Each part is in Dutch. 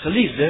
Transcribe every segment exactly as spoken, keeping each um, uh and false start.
Geliefde,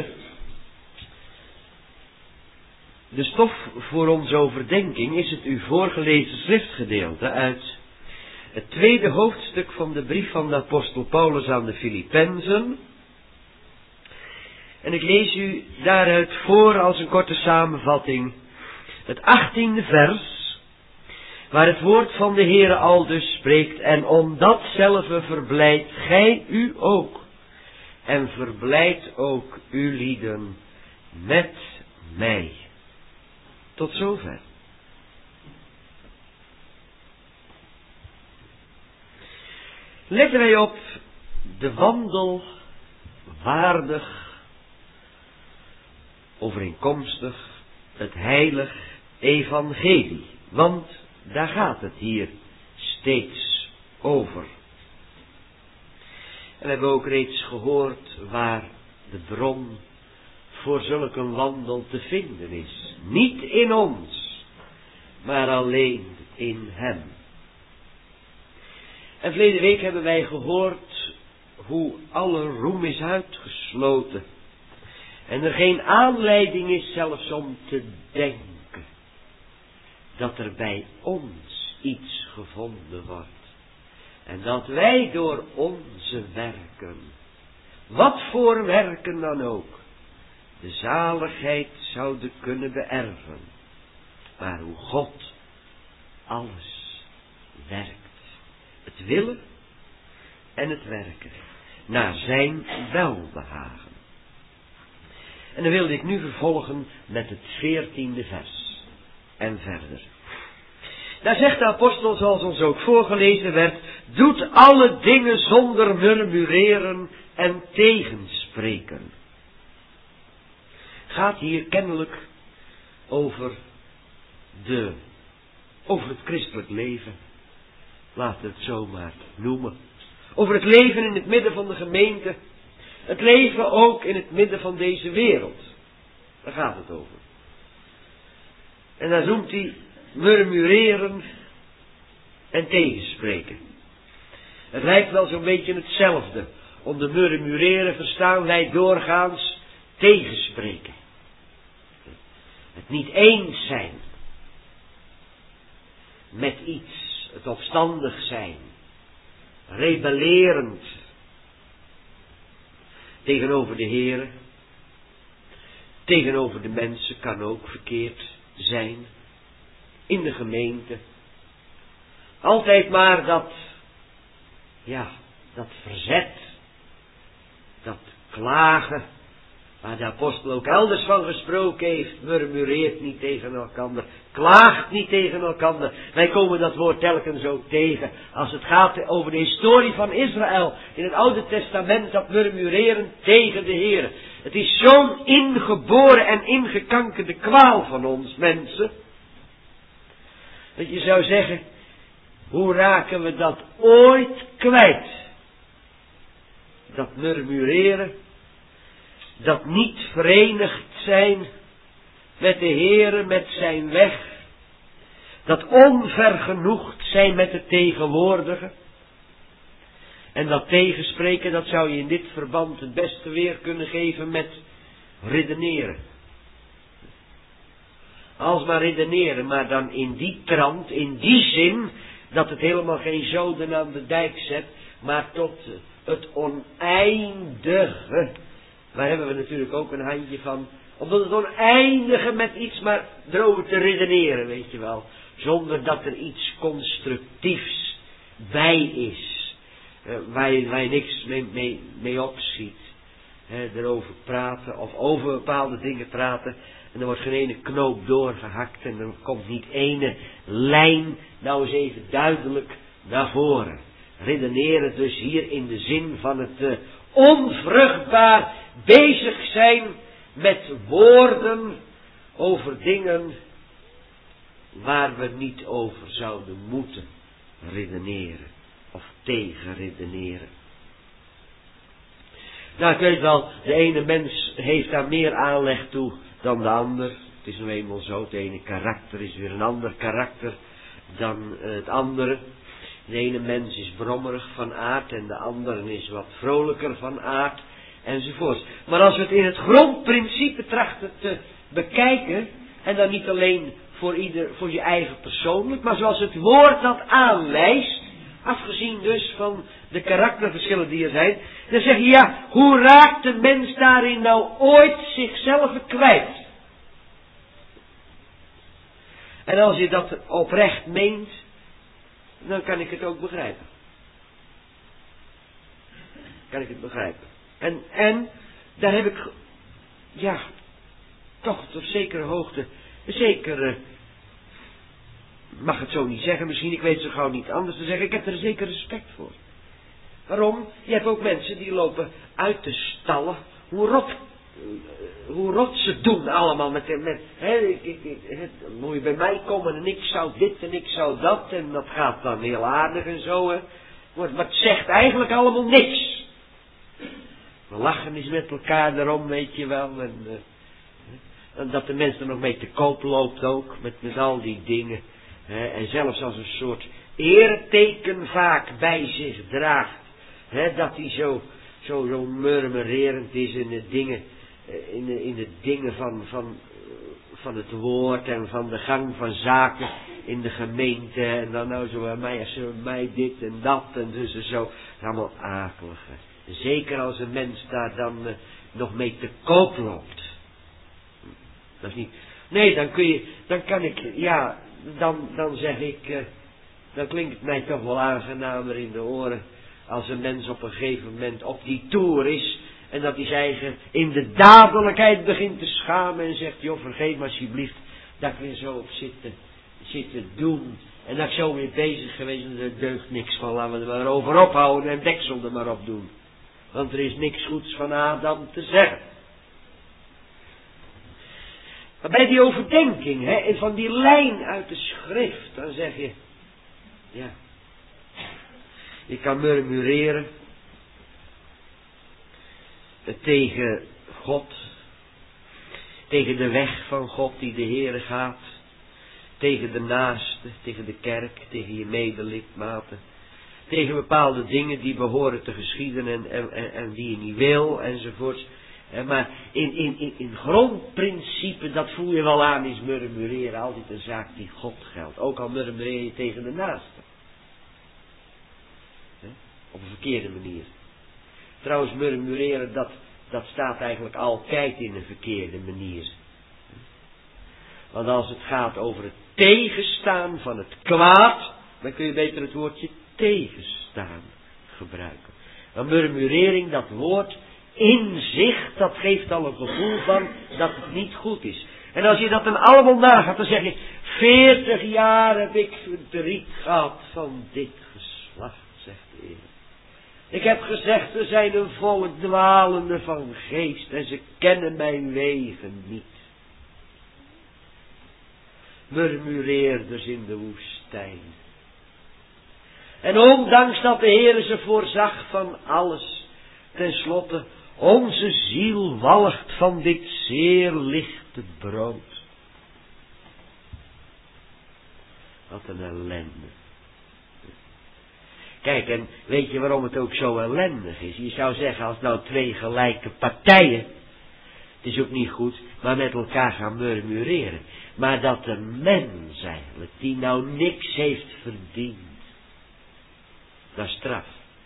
de stof voor onze overdenking is het u voorgelezen schriftgedeelte uit het tweede hoofdstuk van de brief van de apostel Paulus aan de Filippenzen. En ik lees u daaruit voor als een korte samenvatting het achttiende vers, waar het woord van de Heere aldus spreekt: en om datzelfde verblijdt gij u ook, en verblijdt ook uw lieden met mij. Tot zover. Letten wij op de wandel waardig, overeenkomstig het heilig evangelie. Want daar gaat het hier steeds over. En we hebben ook reeds gehoord waar de bron voor zulk een wandel te vinden is. Niet in ons, maar alleen in hem. En verleden week hebben wij gehoord hoe alle roem is uitgesloten. En er geen aanleiding is zelfs om te denken dat er bij ons iets gevonden wordt. En dat wij door onze werken, wat voor werken dan ook, de zaligheid zouden kunnen beërven. Maar hoe God alles werkt. Het willen en het werken. Naar zijn welbehagen. En dan wilde ik nu vervolgen met het veertiende vers. En verder. Daar zegt de apostel, zoals ons ook voorgelezen werd: doet alle dingen zonder murmureren en tegenspreken. Gaat hier kennelijk over de, over het christelijk leven. Laten we het zo maar noemen. Over het leven in het midden van de gemeente. Het leven ook in het midden van deze wereld. Daar gaat het over. En dan noemt hij murmureren en tegenspreken. Het lijkt wel zo'n beetje hetzelfde. Onder murmureren verstaan wij doorgaans tegenspreken. Het niet eens zijn met iets, het opstandig zijn, rebellerend tegenover de Heere, tegenover de mensen kan ook verkeerd zijn, in de gemeente. Altijd maar dat, ja, dat verzet, dat klagen, waar de apostel ook elders van gesproken heeft: murmureert niet tegen elkander, klaagt niet tegen elkander. Wij komen dat woord telkens ook tegen als het gaat over de historie van Israël in het Oude Testament, dat murmureren tegen de Heer. Het is zo'n ingeboren en ingekankerde kwaal van ons mensen, dat je zou zeggen: hoe raken we dat ooit kwijt? Dat murmureren, dat niet verenigd zijn met de Heere, met zijn weg, dat onvergenoegd zijn met het tegenwoordige. En dat tegenspreken, dat zou je in dit verband het beste weer kunnen geven met redeneren. Als maar redeneren, maar dan in die trant, in die zin, dat het helemaal geen zoden aan de dijk zet, maar tot het oneindige. Daar hebben we natuurlijk ook een handje van, om tot het oneindige met iets maar erover te redeneren, weet je wel. Zonder dat er iets constructiefs bij is, uh, waar, je, waar je niks mee, mee, mee opschiet. Uh, erover praten of over bepaalde dingen praten. En er wordt geen ene knoop doorgehakt en er komt niet ene lijn nou eens even duidelijk naar voren. Redeneren dus hier in de zin van het uh, onvruchtbaar bezig zijn met woorden over dingen waar we niet over zouden moeten redeneren of tegen redeneren. Nou, ik weet wel, de ene mens heeft daar meer aanleg toe dan de ander. Het is nou eenmaal zo, het ene karakter is weer een ander karakter dan het andere. De ene mens is brommerig van aard en de andere is wat vrolijker van aard. enzovoort. Maar als we het in het grondprincipe trachten te bekijken, en dan niet alleen voor ieder, voor je eigen persoonlijk, maar zoals het woord dat aanwijst, afgezien dus van de karakterverschillen die er zijn, dan zeg je ja, hoe raakt de mens daarin nou ooit zichzelf kwijt? En als je dat oprecht meent, dan kan ik het ook begrijpen. Kan ik het begrijpen. En, en, daar heb ik, ja, toch tot zekere hoogte, zeker, mag het zo niet zeggen, misschien, ik weet zo gauw niet anders te zeggen, ik heb er zeker respect voor. Waarom? Je hebt ook mensen die lopen uit de stallen, hoe rot, hoe rot ze doen allemaal met, met hè, ik, ik, ik, moet je bij mij komen en ik zou dit en ik zou dat en dat gaat dan heel aardig en zo, hè. Maar het zegt eigenlijk allemaal niks. We lachen eens met elkaar erom, weet je wel, en, uh, en dat de mens er nog mee te koop loopt ook, met, met al die dingen, hè, en zelfs als een soort eerteken vaak bij zich draagt, hè, dat hij zo, zo, zo murmurerend is in de dingen, in de, in de dingen van, van, van het woord en van de gang van zaken in de gemeente, en dan nou zo bij mij, zo bij mij dit en dat, en dus en zo, allemaal akelig. Zeker als een mens daar dan uh, nog mee te koop loopt. Dat is niet. Nee, dan kun je, dan kan ik, ja, dan, dan zeg ik, uh, dan klinkt het mij toch wel aangenamer in de oren als een mens op een gegeven moment op die toer is en dat hij zijn eigen in de dadelijkheid begint te schamen en zegt, joh, vergeet me alsjeblieft dat ik weer zo op zit te, zit te doen en dat ik zo weer bezig geweest en er deugt niks van, laten we er maar over ophouden en deksel er maar op doen. Want er is niks goeds van Adam te zeggen. Maar bij die overdenking, hè, en van die lijn uit de schrift, dan zeg je, ja, je kan murmureren tegen God, tegen de weg van God die de Heere gaat, tegen de naaste, tegen de kerk, tegen je medelidmaten, tegen bepaalde dingen die behoren te geschieden en, en, en, en die je niet wil, enzovoort. Maar in, in, in, in grondprincipe, dat voel je wel aan, is murmureren altijd een zaak die God geldt. Ook al murmureer je tegen de naaste. Op een verkeerde manier. Trouwens, murmureren, dat, dat staat eigenlijk altijd in een verkeerde manier. Want als het gaat over het tegenstaan van het kwaad, dan kun je beter het woordje tegenstaan gebruiken. Maar murmurering, dat woord in zich, dat geeft al een gevoel van dat het niet goed is. En als je dat dan allemaal nagaat, dan zeg je, veertig jaar heb ik verdriet gehad van dit geslacht, zegt de Heer. Ik heb gezegd, er zijn een volk dwalende van geest en ze kennen mijn wegen niet. Murmureerders in de woestijn. En ondanks dat de Heer ze voorzag van alles, tenslotte, onze ziel walgt van dit zeer lichte brood. Wat een ellende. Kijk, en weet je waarom het ook zo ellendig is? Je zou zeggen, als nou twee gelijke partijen, het is ook niet goed, maar met elkaar gaan murmureren. Maar dat de mens eigenlijk, die nou niks heeft verdiend, dat is straf.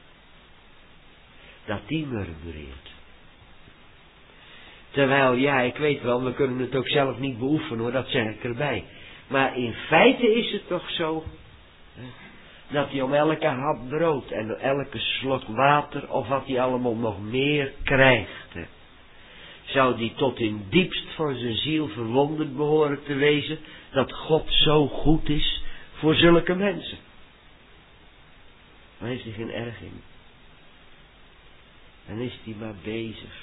Dat die murmureert. Terwijl, ja, ik weet wel, we kunnen het ook zelf niet beoefenen hoor, dat zeg ik erbij. Maar in feite is het toch zo, hè, dat hij om elke hap brood en elke slok water, of wat hij allemaal nog meer krijgt, hè, zou die tot in diepst van zijn ziel verwonderd behoren te wezen, dat God zo goed is voor zulke mensen. Maar heeft hij geen erg in. En is hij maar bezig.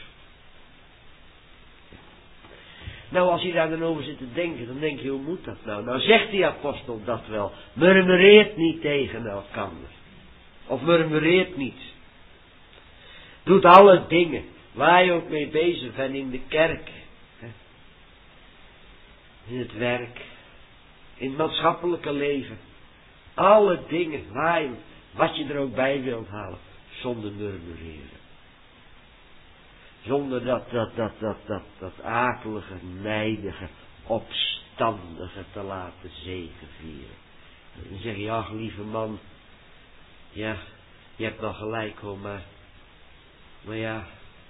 Nou, als je daar dan over zit te denken, dan denk je, hoe moet dat nou? Nou zegt die apostel dat wel. Murmureert niet tegen elkander. Of murmureert niet. Doet alle dingen waar je ook mee bezig bent in de kerk. In het werk. In het maatschappelijke leven. Alle dingen waar je, wat je er ook bij wilt halen. Zonder murmureren. Zonder dat, dat, dat, dat, dat, dat akelige, nijdige, opstandige te laten zegevieren. Dan zeg je, ach lieve man, ja, je hebt wel gelijk hoor, maar, maar ja,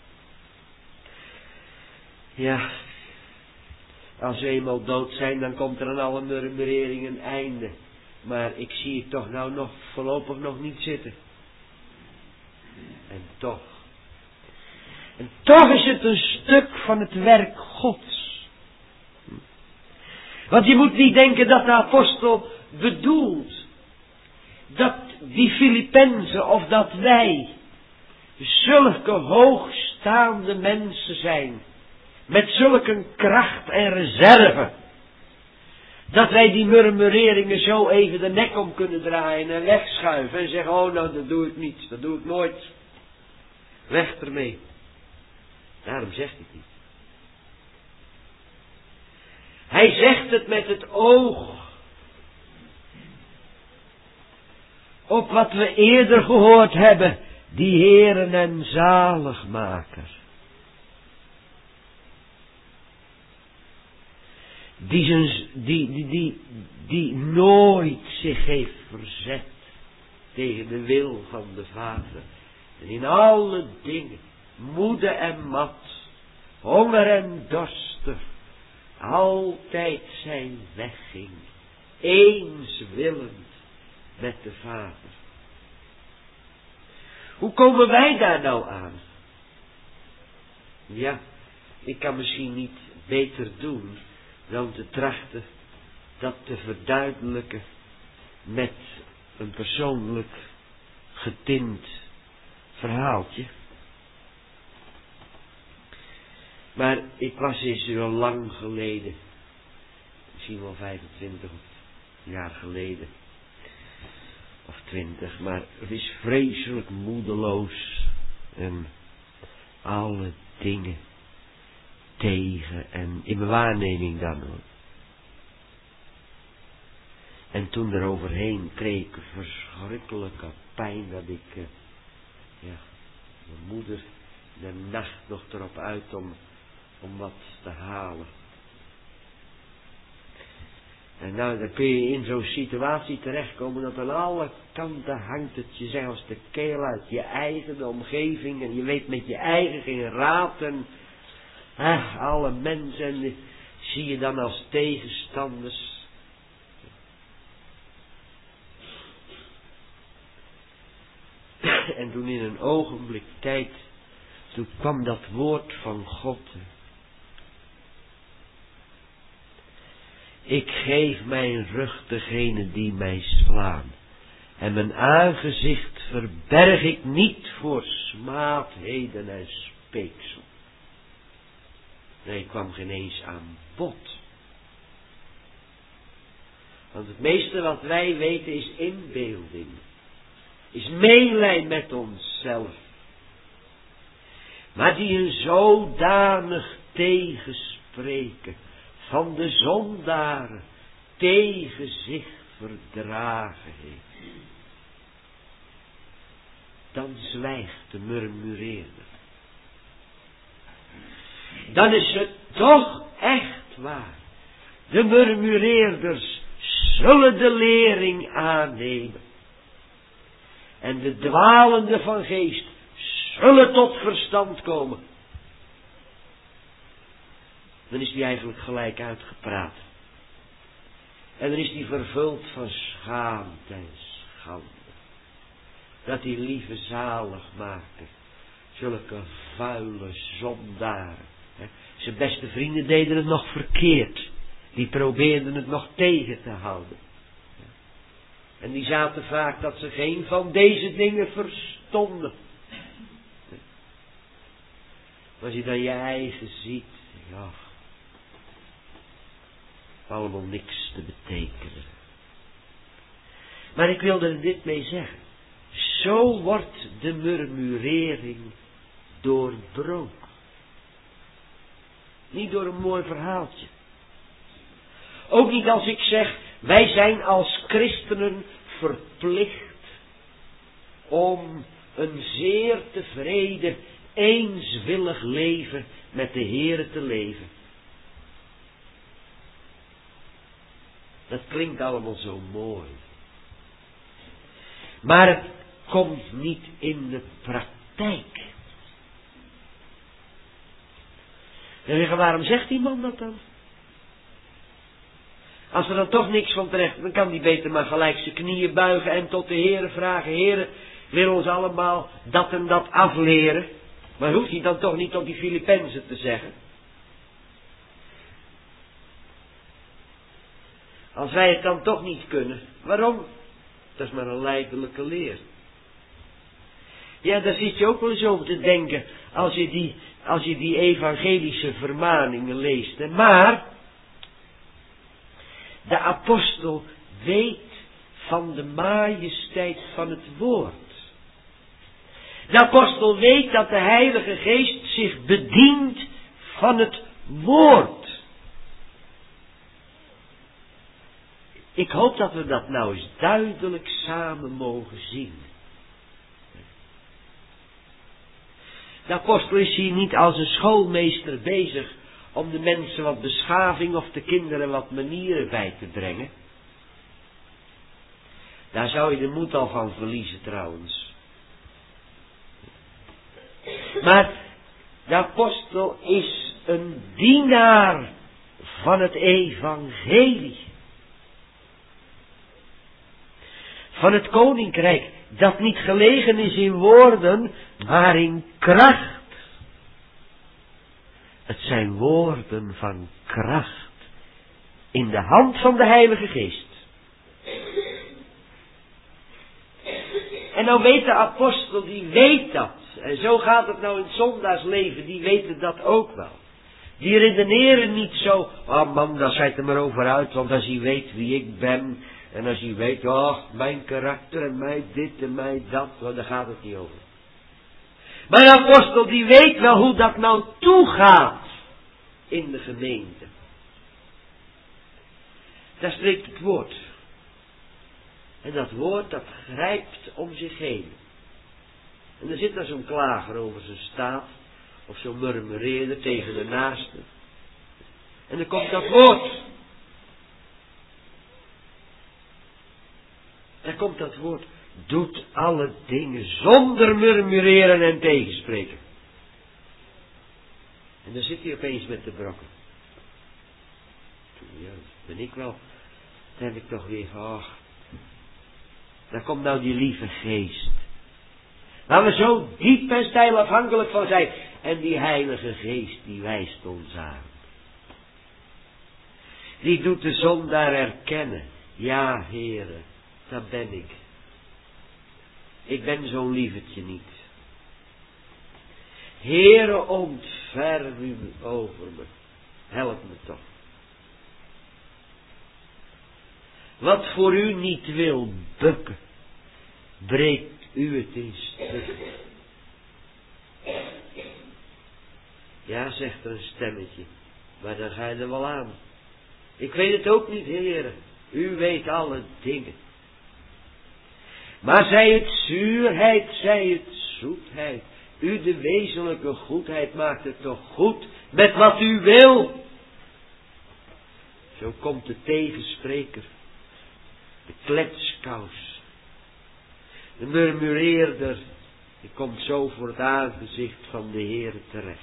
ja, als we eenmaal dood zijn, dan komt er aan alle murmurering een einde. Maar ik zie het toch nou nog voorlopig nog niet zitten. En toch, en toch is het een stuk van het werk Gods. Want je moet niet denken dat de apostel bedoelt dat die Filippenzen of dat wij zulke hoogstaande mensen zijn, met zulke kracht en reserve, dat wij die murmureringen zo even de nek om kunnen draaien en wegschuiven en zeggen, oh nou dat doe ik niet, dat doe ik nooit. Weg ermee. Daarom zegt hij het niet. Hij zegt het met het oog op wat we eerder gehoord hebben, die Heeren en Zaligmaker. Die, zijn, die, die, die, die nooit zich heeft verzet tegen de wil van de Vader. En in alle dingen, moede en mat, honger en dorster, altijd zijn weg ging, eenswillend met de Vader. Hoe komen wij daar nou aan? Ja, ik kan misschien niet beter doen dan te trachten dat te verduidelijken met een persoonlijk getint verhaaltje. Maar ik was eens zo lang geleden, misschien wel vijfentwintig jaar geleden, of twintig, maar het is vreselijk moedeloos en alle dingen tegen en in mijn waarneming dan hoor. En toen eroverheen kreeg ik een verschrikkelijke pijn dat ik, uh, ja, mijn moeder de nacht nog erop uit om, om wat te halen. En nou, dan kun je in zo'n situatie terechtkomen dat aan alle kanten hangt het je zelfs de keel uit je eigen de omgeving en je weet met je eigen geen raad en ah, alle mensen die zie je dan als tegenstanders. En toen in een ogenblik tijd, toen kwam dat woord van God. Ik geef mijn rug degene die mij slaan. En mijn aangezicht verberg ik niet voor smaadheden en speeksel. Nee, ik kwam geen eens aan bod. Want het meeste wat wij weten is inbeelding. Is meelij met onszelf. Maar die een zodanig tegenspreken van de zondaren tegen zich verdragen heeft. Dan zwijgt de murmureerder. Dan is het toch echt waar. De murmureerders zullen de lering aannemen. En de dwalende van geest zullen tot verstand komen. Dan is die eigenlijk gelijk uitgepraat. En dan is die vervuld van schaamte en schande. Dat die lieve zaligmaker, zulke vuile zondaren. Hè, zijn beste vrienden deden het nog verkeerd. Die probeerden het nog tegen te houden. En die zaten vaak dat ze geen van deze dingen verstonden. Als je dan je eigen ziet, ja, allemaal niks te betekenen. Maar ik wilde er dit mee zeggen. Zo wordt de murmurering doorbroken. Niet door een mooi verhaaltje. Ook niet als ik zeg, wij zijn als christenen verplicht om een zeer tevreden eenswillig leven met de Heere te leven. Dat klinkt allemaal zo mooi. Maar het komt niet in de praktijk. En zeggen, waarom zegt die man dat dan? Als er dan toch niks van terecht, dan kan die beter maar gelijk zijn knieën buigen en tot de Heere vragen. Heere, wil ons allemaal dat en dat afleren. Maar hoeft hij dan toch niet tot die Filippenzen te zeggen? Als wij het dan toch niet kunnen, waarom? Dat is maar een lijdelijke leer. Ja, daar zit je ook wel eens over te denken, als je die, als je die evangelische vermaningen leest. Hè. Maar, de apostel weet van de majesteit van het woord. De apostel weet dat de Heilige Geest zich bedient van het woord. Ik hoop dat we dat nou eens duidelijk samen mogen zien. De apostel is hier niet als een schoolmeester bezig om de mensen wat beschaving of de kinderen wat manieren bij te brengen. Daar zou je de moed al van verliezen trouwens. Maar de apostel is een dienaar van het evangelie. Van het koninkrijk dat niet gelegen is in woorden, maar in kracht. Het zijn woorden van kracht in de hand van de Heilige Geest. En nou weet de apostel, die weet dat. En zo gaat het nou in het zondagsleven, die weten dat ook wel. Die redeneren niet zo, oh man, daar zijt er maar over uit, want als hij weet wie ik ben, en als hij weet, oh, mijn karakter en mij dit en mij dat, well, daar gaat het niet over. Maar de apostel, die weet wel hoe dat nou toegaat in de gemeente. Daar spreekt het woord. En dat woord, dat grijpt om zich heen. En er zit daar zo'n klager over zijn staat, of zo'n murmureerder tegen de naaste. En dan komt dat woord. Dan komt dat woord. Doet alle dingen zonder murmureren en tegenspreken. En dan zit hij opeens met de brokken. Ja, dat ben ik wel. Dan heb ik toch weer, oh. Daar komt nou die lieve geest. Waar we zo diep en steil afhankelijk van zijn. En die heilige geest, die wijst ons aan. Die doet de zondaar erkennen. Ja, Heere, dat ben ik. Ik ben zo'n lievertje niet. Heere, ontferm u over me. Help me toch. Wat voor u niet wil bukken, breekt u het in stukken. Ja, zegt er een stemmetje, maar dan ga je er wel aan. Ik weet het ook niet, Heere. U weet alle dingen. Maar zij het zuurheid, zij het zoetheid. U de wezenlijke goedheid maakt het toch goed met wat u wil. Zo komt de tegenspreker. De kletskous. De murmureerder. Die komt zo voor het aangezicht van de Heere terecht.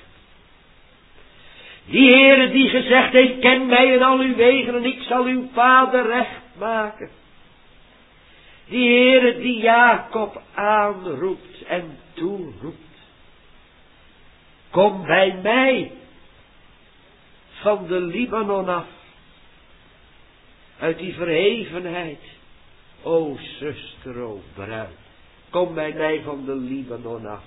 Die Heere die gezegd heeft, ken mij in al uw wegen en ik zal uw paden recht maken. Die Heere die Jacob aanroept en toeroept. Kom bij mij van de Libanon af. Uit die verhevenheid. O zuster, o bruid. Kom bij mij van de Libanon af.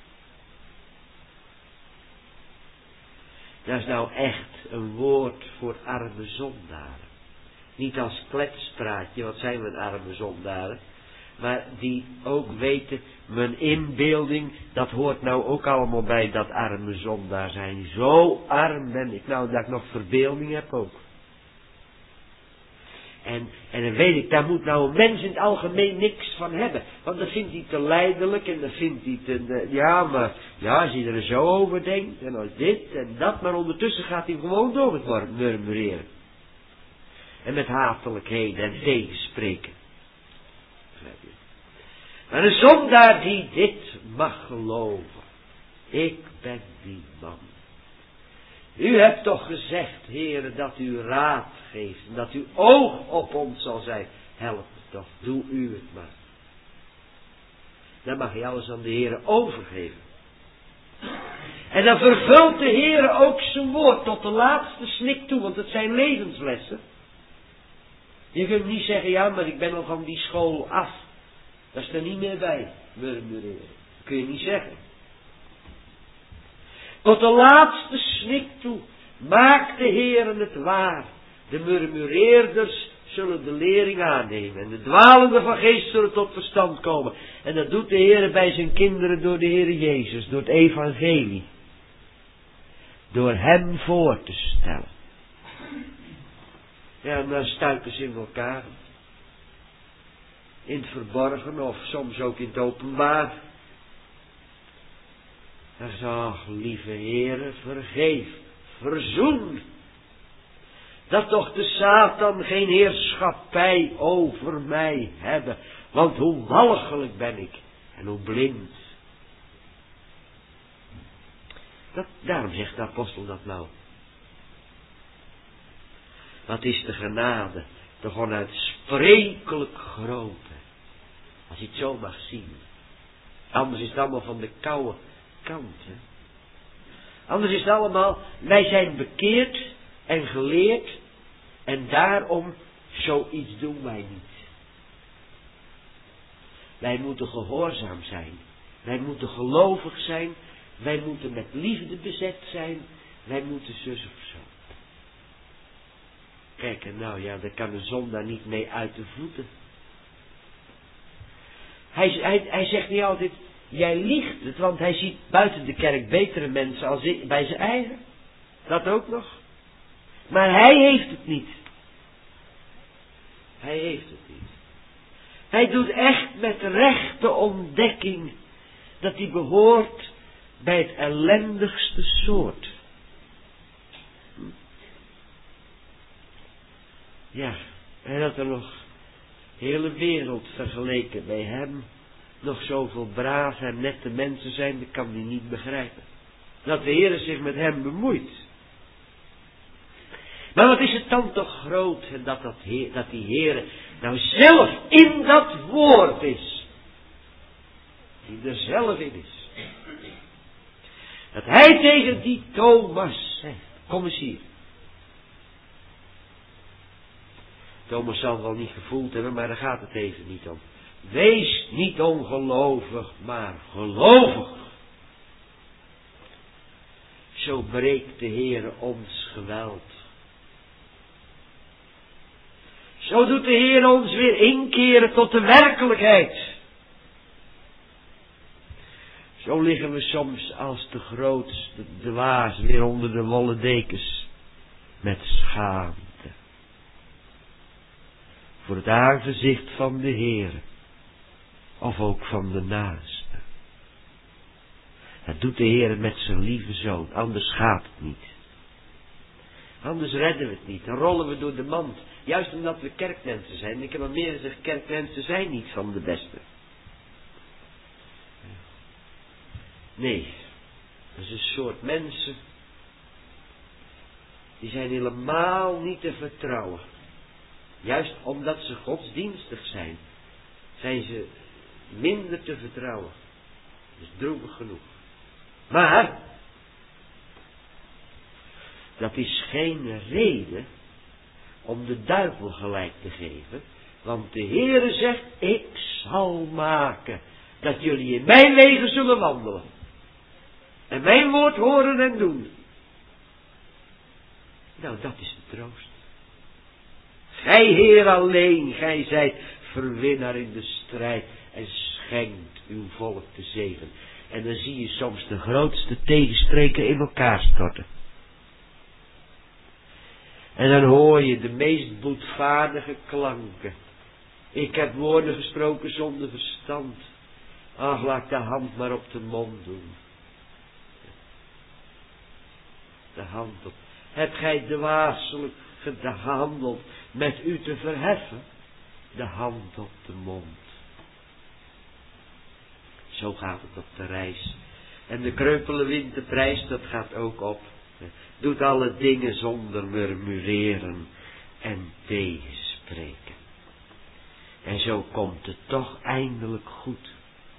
Dat is nou echt een woord voor arme zondaren. Niet als kletspraatje, wat zijn we arme zondaren. Maar die ook weten, mijn inbeelding, dat hoort nou ook allemaal bij dat arme zondaar zijn. Zo arm ben ik nou dat ik nog verbeelding heb ook. En, en dan weet ik, daar moet nou een mens in het algemeen niks van hebben. Want dan vindt hij te lijdelijk en dan vindt hij te, uh, ja maar, ja als hij er zo over denkt en als dit en dat. Maar ondertussen gaat hij gewoon door met murmureren. En met hatelijkheden en tegenspreken. Maar een zondaar die dit mag geloven. Ik ben die man. U hebt toch gezegd, Heere, dat u raad geeft. En dat uw oog op ons zal zijn. Help me toch, doe u het maar. Dan mag je alles aan de Heere overgeven. En dan vervult de Heere ook zijn woord tot de laatste snik toe. Want het zijn levenslessen. Je kunt niet zeggen, ja, maar ik ben al van die school af. Dat is er niet meer bij, murmureren. Dat kun je niet zeggen. Tot de laatste snik toe maakt de Heere het waar. De murmureerders zullen de lering aannemen. En de dwalenden van geest zullen tot verstand komen. En dat doet de Heere bij zijn kinderen door de Heere Jezus. Door het evangelie. Door hem voor te stellen. Ja, en dan stuiken ze in elkaar. In het verborgen of soms ook in het openbaar. En zo, ach, lieve Heere, vergeef, verzoen. Dat toch de Satan geen heerschappij over mij hebben. Want hoe walgelijk ben ik en hoe blind. Dat, daarom zegt de apostel dat nou. Wat is de genade toch onuitsprekelijk groot. Als je het zo mag zien. Anders is het allemaal van de koude kant. Hè? Anders is het allemaal, wij zijn bekeerd en geleerd. En daarom, zoiets doen wij niet. Wij moeten gehoorzaam zijn. Wij moeten gelovig zijn. Wij moeten met liefde bezet zijn. Wij moeten zus of zo. Kijk, en nou ja, daar kan een zondaar niet mee uit de voeten. Hij, hij, hij zegt niet altijd, jij liegt het, want hij ziet buiten de kerk betere mensen als ik, bij zijn eigen. Dat ook nog. Maar hij heeft het niet. Hij heeft het niet. Hij doet echt met rechte ontdekking dat hij behoort bij het ellendigste soort. Ja, en dat er nog de hele wereld vergeleken bij hem nog zoveel brave en nette mensen zijn, dat kan hij niet begrijpen. Dat de Heer zich met hem bemoeit. Maar wat is het dan toch groot en dat, dat, heer, dat die Heer nou zelf in dat woord is. Die er zelf in is. Dat hij tegen die Thomas zegt, kom eens hier. Thomas zal het wel niet gevoeld hebben, maar daar gaat het even niet om. Wees niet ongelovig, maar gelovig. Zo breekt de Heere ons geweld. Zo doet de Heer ons weer inkeren tot de werkelijkheid. Zo liggen we soms als de grootste dwaas weer onder de wollen dekens. Met schaamte. Voor het aangezicht van de Heer. Of ook van de naaste. Dat doet de Heer met zijn lieve zoon. Anders gaat het niet. Anders redden we het niet. Dan rollen we door de mand. Juist omdat we kerkmensen zijn. Ik heb al meer gezegd, kerkmensen zijn niet van de beste. Nee. Dat is een soort mensen. Die zijn helemaal niet te vertrouwen. Juist omdat ze godsdienstig zijn. Zijn ze minder te vertrouwen. Dat is droevig genoeg. Maar. Dat is geen reden om de duivel gelijk te geven. Want de Heere zegt, ik zal maken dat jullie in mijn wegen zullen wandelen. En mijn woord horen en doen. Nou, dat is de troost. Gij Heer alleen, gij zijt verwinnaar in de strijd en schenkt uw volk de zegen. En dan zie je soms de grootste tegenstreken in elkaar storten. En dan hoor je de meest boetvaardige klanken. Ik heb woorden gesproken zonder verstand. Ach, laat de hand maar op de mond doen. De hand op. Hebt gij dwaaselijk gehandeld met u te verheffen? De hand op de mond. Zo gaat het op de reis. En de kreupele wind, de prijs, dat gaat ook op. Doet alle dingen zonder murmureren en tegenspreken. En zo komt het toch eindelijk goed.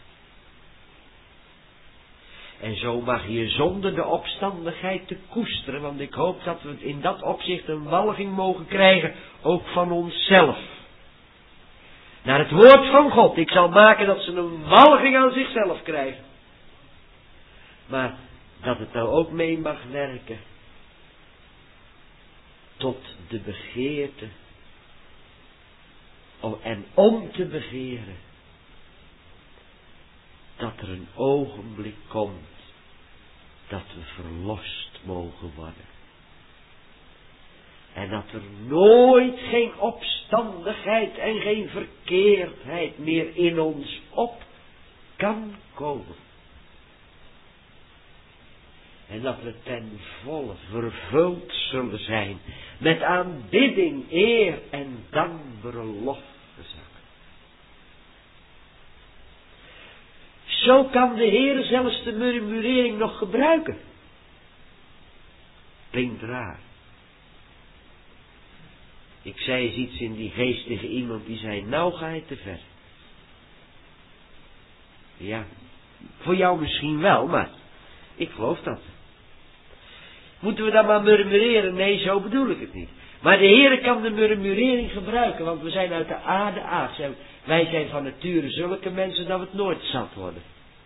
En zo mag je zonder de opstandigheid te koesteren, want ik hoop dat we in dat opzicht een walging mogen krijgen, ook van onszelf. Naar het woord van God. Ik zal maken dat ze een walging aan zichzelf krijgen. Maar dat het nou ook mee mag werken tot de begeerte. Oh, en om te begeren dat er een ogenblik komt dat we verlost mogen worden. En dat er nooit geen opstandigheid en geen verkeerdheid meer in ons op kan komen. En dat we ten volle vervuld zullen zijn met aanbidding, eer en dankbare lofgezang. Zo kan de Heer zelfs de murmurering nog gebruiken. Klinkt raar. Ik zei eens iets in die geest tegen iemand die zei, nou ga je te ver. Ja, voor jou misschien wel, maar ik geloof dat. Moeten we dan maar murmureren? Nee, zo bedoel ik het niet. Maar de Heer kan de murmurering gebruiken, want we zijn uit de aarde aard. Wij zijn van nature zulke mensen dat we het nooit zat worden.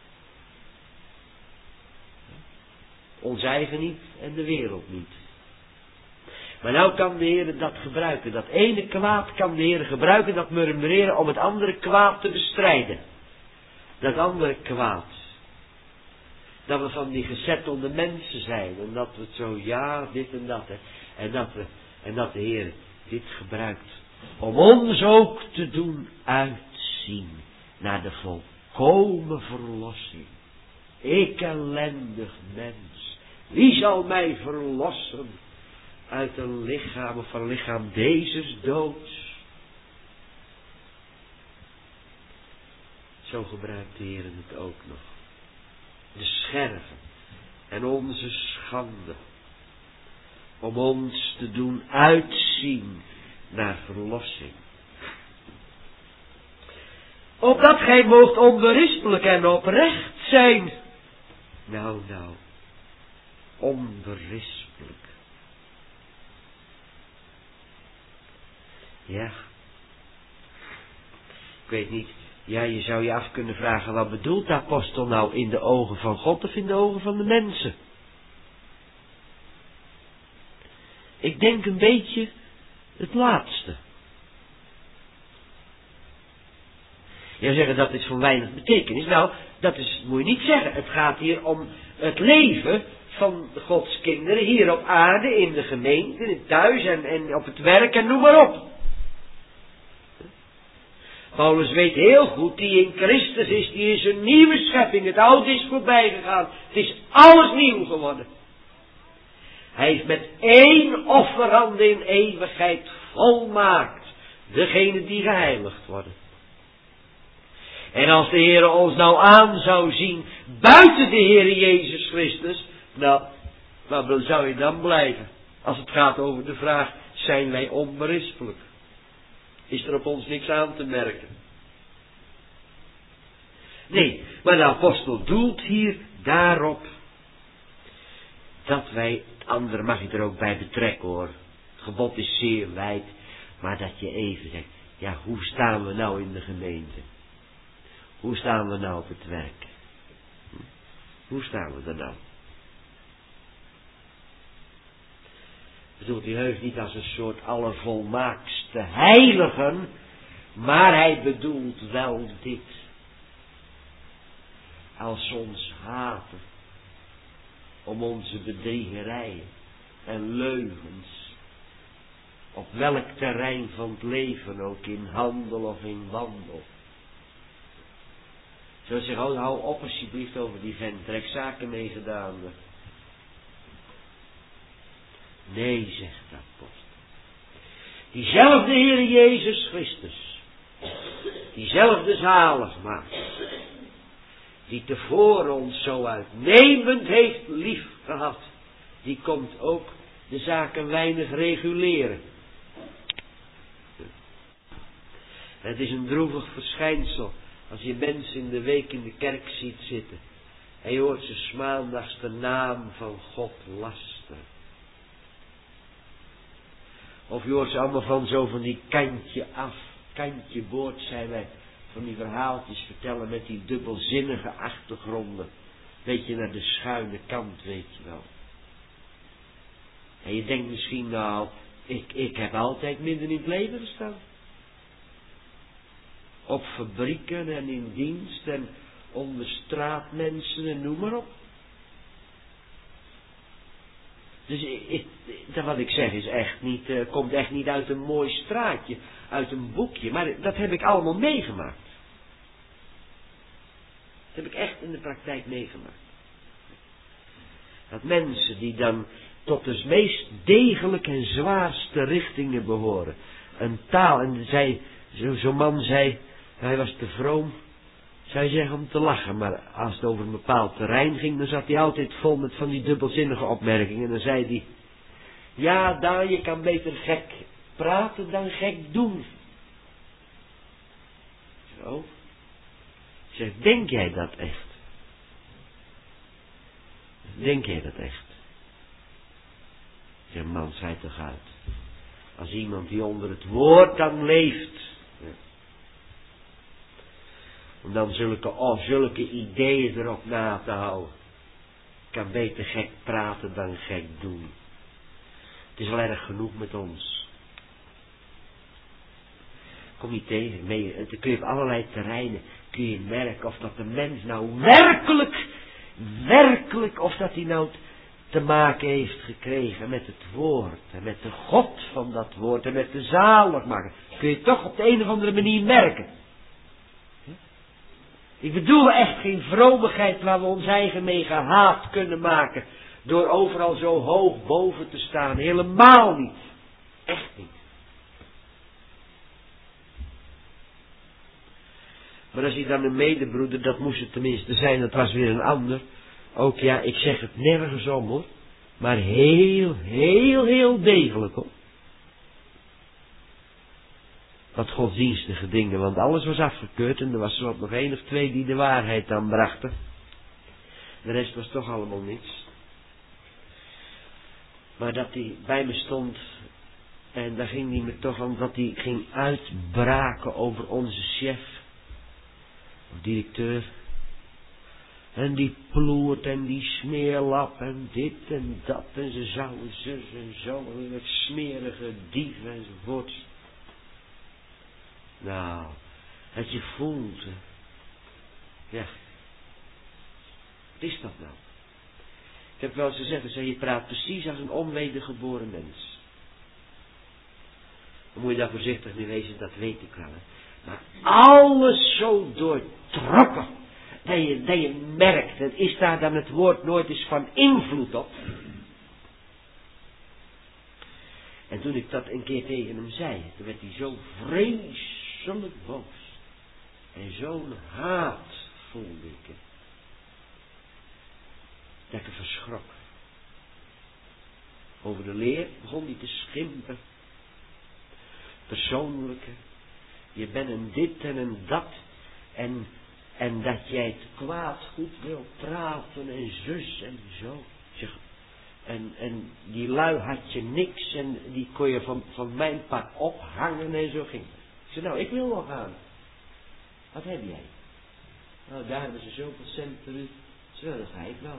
Ons eigen niet en de wereld niet. Maar nou kan de Heer dat gebruiken. Dat ene kwaad kan de Heer gebruiken, dat murmureren, om het andere kwaad te bestrijden. Dat andere kwaad. Dat we van die gezettelde mensen zijn. En dat we het zo, ja, dit en dat. Hè. En, dat we, en dat de Heer dit gebruikt. Om ons ook te doen uitzien naar de volkomen verlossing. Ik ellendig mens. Wie zal mij verlossen uit een lichaam of een lichaam dezes doods? Zo gebruikt de Heer het ook nog. De scherven en onze schande. Om ons te doen uitzien naar verlossing. Opdat gij moogt onberispelijk en oprecht zijn. Nou, nou. Onberispelijk. Ja. Ik weet niet. Ja, je zou je af kunnen vragen, wat bedoelt de apostel nou in de ogen van God of in de ogen van de mensen? Ik denk een beetje het laatste. Je zeggen dat is van weinig betekenis. Nou, dat is, moet je niet zeggen. Het gaat hier om het leven van Gods kinderen hier op aarde, in de gemeente, in thuis en, en op het werk en noem maar op. Paulus weet heel goed, die in Christus is, die is een nieuwe schepping. Het oude is voorbij gegaan. Het is alles nieuw geworden. Hij heeft met één offerande in eeuwigheid volmaakt degene die geheiligd worden. En als de Heer ons nou aan zou zien buiten de Heer Jezus Christus, nou, waar zou je dan blijven? Als het gaat over de vraag, zijn wij onberispelijk? Is er op ons niks aan te merken? Nee, maar de apostel doelt hier daarop dat wij, het andere mag je er ook bij betrekken hoor. Het gebod is zeer wijd, maar dat je even zegt, ja, hoe staan we nou in de gemeente? Hoe staan we nou op het werk? Hm? Hoe staan we er nou? Bedoelt hij heus niet als een soort allervolmaakste heiligen, maar hij bedoelt wel dit. Als ons haten, om onze bedriegerijen en leugens Op welk terrein van het leven, ook in handel of in wandel. Zo zeg, hou, hou op alsjeblieft over die vent, er heeft zaken mee gedaan. Nee, zegt de apostel. Diezelfde Heer Jezus Christus, diezelfde zaligmaker, die tevoren ons zo uitnemend heeft lief gehad, die komt ook de zaken weinig reguleren. Het is een droevig verschijnsel als je mensen in de week in de kerk ziet zitten en je hoort ze 's maandags de naam van God lasteren. Of je hoort ze allemaal van zo van die kantje af, kantje boord zijn wij, van die verhaaltjes vertellen met die dubbelzinnige achtergronden. Beetje naar de schuine kant, weet je wel. En je denkt misschien, nou, ik, ik heb altijd midden in het leven gestaan. Op fabrieken en in dienst en onder straatmensen en noem maar op. Dus ik, ik, dat wat ik zeg is echt niet, uh, komt echt niet uit een mooi straatje, uit een boekje. Maar dat heb ik allemaal meegemaakt. Dat heb ik echt in de praktijk meegemaakt. Dat mensen die dan tot de meest degelijke en zwaarste richtingen behoren. Een taal, en zij, zo, zo'n man zei, hij was te vroom, zou je zeggen om te lachen, maar als het over een bepaald terrein ging, dan zat hij altijd vol met van die dubbelzinnige opmerkingen. En dan zei hij, ja, daar, je kan beter gek praten dan gek doen. Zo. Ik zeg, denk jij dat echt? Denk jij dat echt? Ik zeg, man, schijt toch uit. Als iemand die onder het woord dan leeft, om dan zulke, oh, zulke ideeën erop na te houden. Kan beter gek praten dan gek doen. Het is wel erg genoeg met ons. Kom je tegen, mee, dan kun je op allerlei terreinen, kun je merken of dat de mens nou werkelijk, werkelijk, of dat hij nou te maken heeft gekregen met het woord, en met de God van dat woord, en met de zaligmaker. Kun je toch op de een of andere manier merken. Ik bedoel echt geen vromigheid waar we ons eigen mee gehaat kunnen maken. Door overal zo hoog boven te staan. Helemaal niet. Echt niet. Maar als je dan een medebroeder, dat moest het tenminste zijn, dat was weer een ander. Ook ja, ik zeg het nergens om hoor. Maar heel, heel, heel degelijk hoor. Wat godsdienstige dingen, want alles was afgekeurd en er was zo nog één of twee die de waarheid dan brachten. De rest was toch allemaal niets. Maar dat hij bij me stond en daar ging hij me toch om, dat hij ging uitbraken over onze chef, of directeur. En die ploert en die smeerlap en dit en dat en ze zouden zus en zo en het smerige dief enzovoort. Nou, dat je voelt. Ja. Wat is dat nou? Ik heb wel eens gezegd, zei, je praat precies als een onwedergeboren mens. Dan moet je daar voorzichtig mee wezen, dat weet ik wel. Hè. Maar alles zo doortrokken. Dat je, dat je merkt, en is daar dan het woord nooit eens van invloed op? En toen ik dat een keer tegen hem zei, toen werd hij zo vreselijk boos. En zo'n haat voelde ik het. Dat ik er verschrok. Over de leer begon hij te schimpen. Persoonlijke. Je bent een dit en een dat. En, en dat jij het kwaad goed wil praten en zus en zo. Zeg, En, en die lui had je niks en die kon je van, van mijn pad ophangen en zo ging het. Ik zei, nou, ik wil wel gaan. Wat heb jij? Nou, daar hebben ze zoveel cent per uur. Ik zei, nou, dat ga ik wel.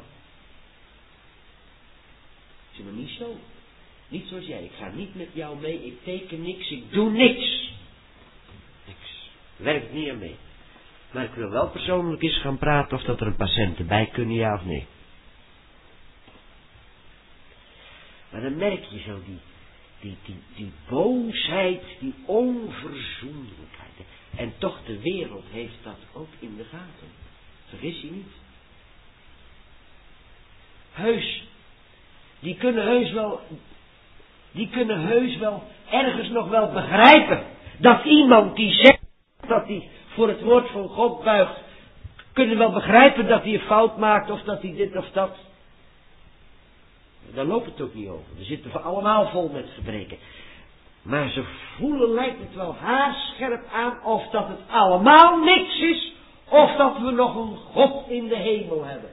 Ik zei, maar niet zo. Niet zoals jij. Ik ga niet met jou mee. Ik teken niks. Ik doe niks. Niks. Werkt niet aan mee. Maar ik wil wel persoonlijk eens gaan praten of dat er een patiënten bij kunnen, ja of nee. Maar dan merk je zo die, die, die, die boosheid, die onverzoenlijkheid. En toch de wereld heeft dat ook in de gaten. Vergis je niet. Heus, die kunnen heus wel, die kunnen heus wel ergens nog wel begrijpen dat iemand die zegt dat hij voor het woord van God buigt, kunnen wel begrijpen dat hij een fout maakt of dat hij dit of dat. Daar loopt het ook niet over. We zitten voor allemaal vol met gebreken. Maar ze voelen, lijkt het wel haarscherp aan, of dat het allemaal niks is, of dat we nog een God in de hemel hebben.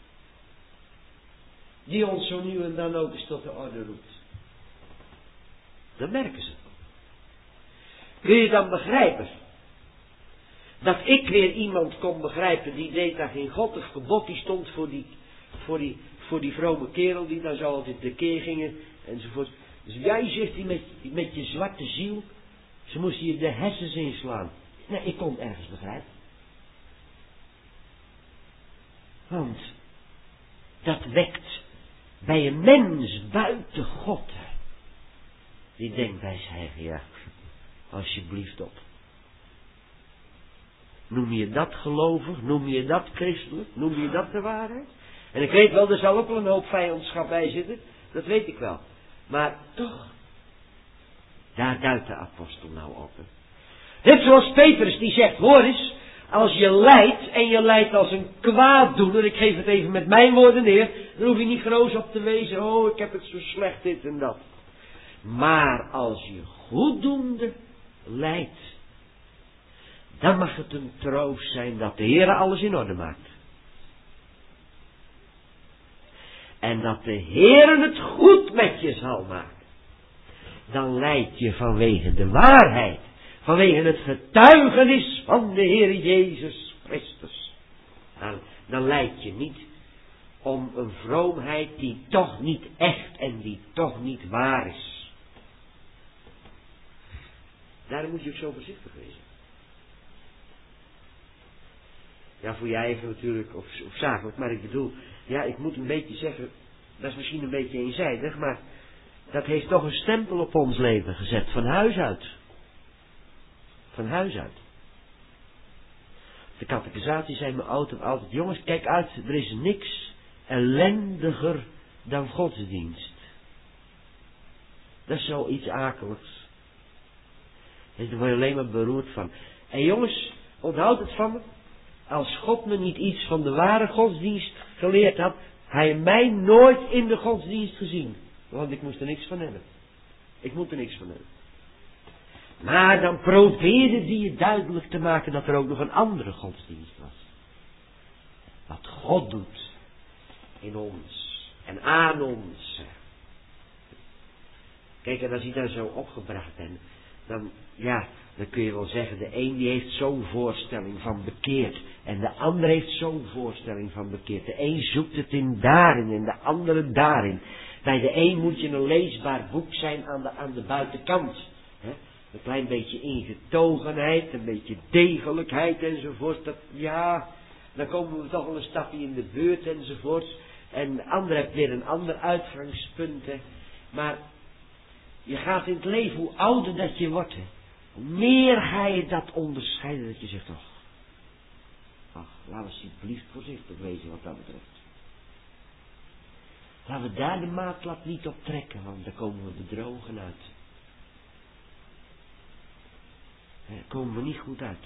Die ons zo nu en dan ook eens tot de orde roept. Dat merken ze. Kun je dan begrijpen dat ik weer iemand kon begrijpen die deed daar geen God of gebod, die stond voor die, voor die, voor die vrome kerel die dan zo altijd tekeer gingen enzovoort. Dus jij zegt hij met, met je zwarte ziel, ze moesten je de hersens inslaan. Nee, ik kon het ergens begrijpen. Want dat wekt bij een mens buiten God. Die denkt bij zich eigen, ja, alsjeblieft op. Noem je dat gelovig? Noem je dat christelijk? Noem je dat de waarheid? En ik weet wel, er zal ook wel een hoop vijandschap bij zitten. Dat weet ik wel. Maar toch, daar duidt de apostel nou op. Hè. Net zoals Petrus die zegt, hoor eens, als je lijdt en je lijdt als een kwaaddoener, ik geef het even met mijn woorden neer, dan hoef je niet groot op te wezen, oh ik heb het zo slecht dit en dat. Maar als je goeddoende lijdt, dan mag het een troost zijn dat de Heer alles in orde maakt. En dat de Heer het goed met je zal maken. Dan lijd je vanwege de waarheid. Vanwege het getuigenis van de Heer Jezus Christus. Dan, dan lijd je niet om een vroomheid die toch niet echt en die toch niet waar is. Daarom moet je ook zo voorzichtig wezen. Ja, voor jij even natuurlijk, of, of zakelijk, maar ik bedoel, ja, ik moet een beetje zeggen, dat is misschien een beetje eenzijdig, maar dat heeft toch een stempel op ons leven gezet, van huis uit. Van huis uit. De catechisatie zei me altijd, altijd, jongens, kijk uit, er is niks ellendiger dan godsdienst. Dat is zoiets akeligs. Daar word je alleen maar beroerd van. En jongens, onthoud het van me. Als God me niet iets van de ware godsdienst geleerd had, hij mij nooit in de godsdienst gezien. Want ik moest er niks van hebben. Ik moet er niks van hebben. Maar dan probeerde die je duidelijk te maken dat er ook nog een andere godsdienst was. Wat God doet in ons en aan ons. Kijk, en als hij dan zo opgebracht bent, dan, ja, dan kun je wel zeggen, de een die heeft zo'n voorstelling van bekeerd. En de ander heeft zo'n voorstelling van bekeerd. De een zoekt het in daarin en de andere daarin. Bij de een moet je een leesbaar boek zijn aan de, aan de buitenkant. Hè? Een klein beetje ingetogenheid, een beetje degelijkheid enzovoort. Dat, ja, dan komen we toch wel een stapje in de buurt enzovoort. En de ander heeft weer een ander uitgangspunt. Hè? Maar je gaat in het leven, hoe ouder dat je wordt, hè, hoe meer ga je dat onderscheiden, dat je zegt, ach, ach, laten we alsjeblieft voorzichtig wezen wat dat betreft. Laten we daar de maatlat niet op trekken, want daar komen we bedrogen uit. Daar komen we niet goed uit.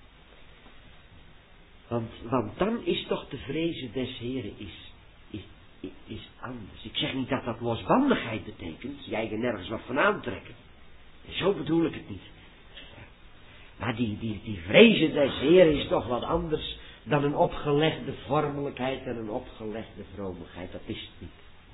Want, want dan is toch de vrezen des Heren is, is, is, is anders. Ik zeg niet dat dat losbandigheid betekent, jij er nergens wat van aantrekken. Zo bedoel ik het niet. Maar die, die, die vrezen des Heren is toch wat anders dan een opgelegde vormelijkheid en een opgelegde vromigheid. Dat is het niet.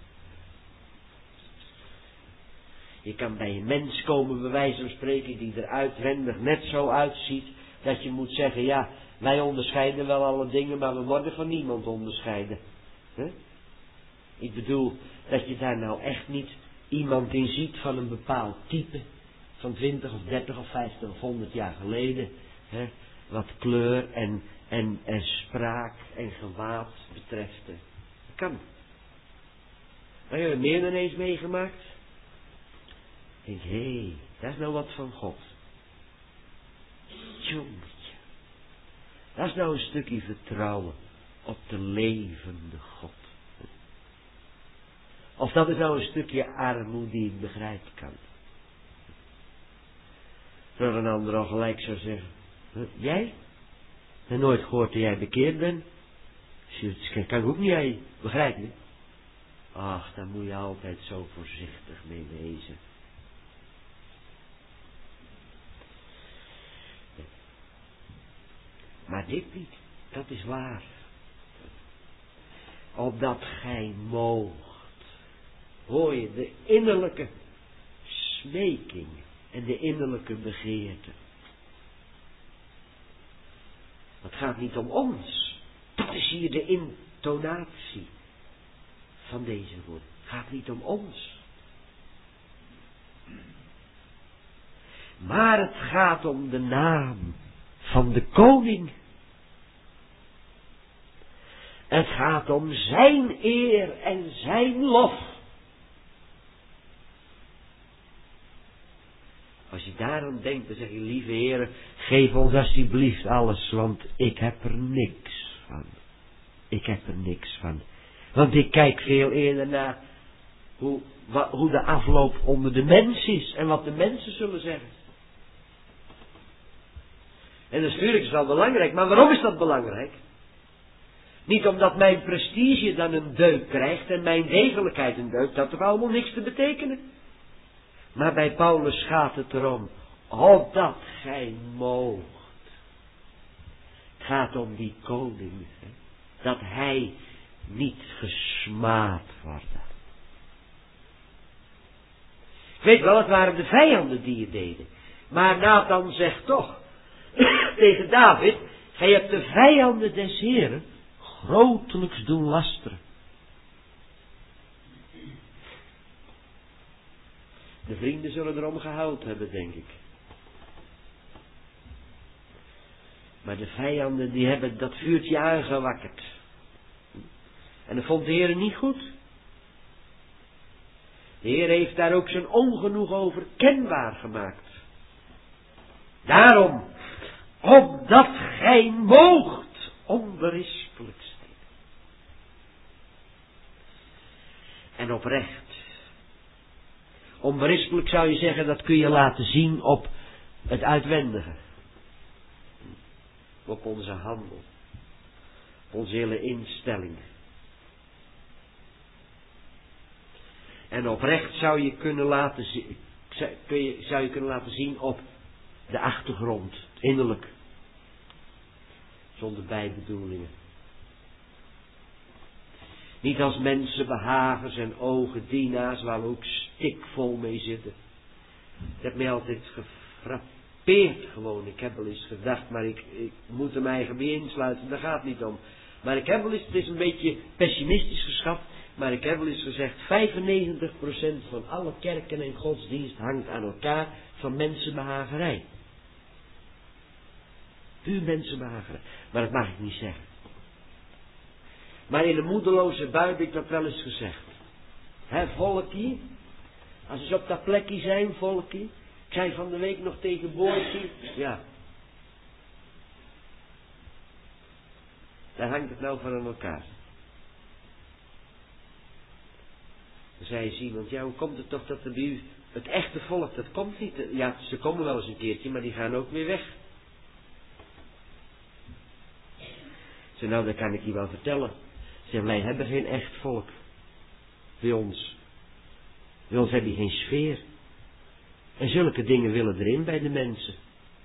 Je kan bij een mens komen, bij wijze van spreken, die er uitwendig net zo uitziet, dat je moet zeggen, ja, wij onderscheiden wel alle dingen, maar we worden van niemand onderscheiden. He? Ik bedoel, dat je daar nou echt niet iemand in ziet van een bepaald type, van twintig of dertig of vijftig of honderd jaar geleden, he? Wat kleur en, en, en spraak en gewaad betreft. Dat kan. Maar je hebt meer dan eens meegemaakt. Ik denk, hé, hey, dat is nou wat van God. Jongetje. Dat is nou een stukje vertrouwen op de levende God. Of dat is nou een stukje armoede die ik begrijpen kan. Terwijl een ander al gelijk zou zeggen, jij? Ik heb nooit gehoord dat jij bekeerd bent. Dat kan ik ook niet aan je, begrijp je? Ach, daar moet je altijd zo voorzichtig mee wezen. Maar dit niet, dat is waar. Opdat gij moogt, hoor je, de innerlijke smeking en de innerlijke begeerte. Het gaat niet om ons. Dat is hier de intonatie van deze woord. Het gaat niet om ons. Maar het gaat om de naam van de koning. Het gaat om zijn eer en zijn lof. Als je daaraan denkt, dan zeg je, lieve Heer, geef ons alsjeblieft alles, want ik heb er niks van. Ik heb er niks van. Want ik kijk veel eerder naar hoe, wa, hoe de afloop onder de mens is en wat de mensen zullen zeggen. En natuurlijk is dat belangrijk, maar waarom is dat belangrijk? Niet omdat mijn prestige dan een deuk krijgt en mijn degelijkheid een deuk, dat heeft toch allemaal niks te betekenen. Maar bij Paulus gaat het erom, opdat gij moogt. Het gaat om die koning, hè, dat hij niet gesmaad wordt. Ik weet wel, het waren de vijanden die het deden. Maar Nathan zegt toch tegen David, gij hebt de vijanden des Heren grotelijks doen lasteren. De vrienden zullen erom gehuild hebben, denk ik. Maar de vijanden, die hebben dat vuurtje aangewakkerd. En dat vond de Heer niet goed. De Heer heeft daar ook zijn ongenoeg over kenbaar gemaakt. Daarom, opdat gij moogt onberispelijk zijn. En oprecht. Onberispelijk zou je zeggen, dat kun je laten zien op het uitwendige. Op onze handel. Op onze hele instelling. En oprecht zou je kunnen laten zien, kun je, zou je kunnen laten zien op de achtergrond, innerlijk. Zonder bijbedoelingen. Niet als mensenbehagers en ogen dienaars waar we ook stikvol mee zitten. Ik heb mij altijd gefrappeerd gewoon. Ik heb wel eens gedacht, maar ik, ik moet er mijn eigen mee insluiten. Daar gaat het niet om. Maar ik heb wel eens, het is een beetje pessimistisch geschat, maar ik heb wel eens gezegd, vijfennegentig procent van alle kerken en godsdienst hangt aan elkaar van mensenbehagerij. Puur mensenbehagerij. Maar dat mag ik niet zeggen. Maar in een moedeloze bui heb ik dat wel eens gezegd. Hè, volkie? Als ze op dat plekje zijn, volkie. Ik zei van de week nog tegen Boortje. Ja. Daar hangt het nou van aan elkaar. Dan zei ze iemand, ja, hoe komt het toch dat er bij u het echte volk, dat komt niet. Ja, ze komen wel eens een keertje, maar die gaan ook weer weg. Ze nou, dat kan ik je wel vertellen. Zeg, wij hebben geen echt volk. Bij ons. Bij ons heb je geen sfeer. En zulke dingen willen erin bij de mensen.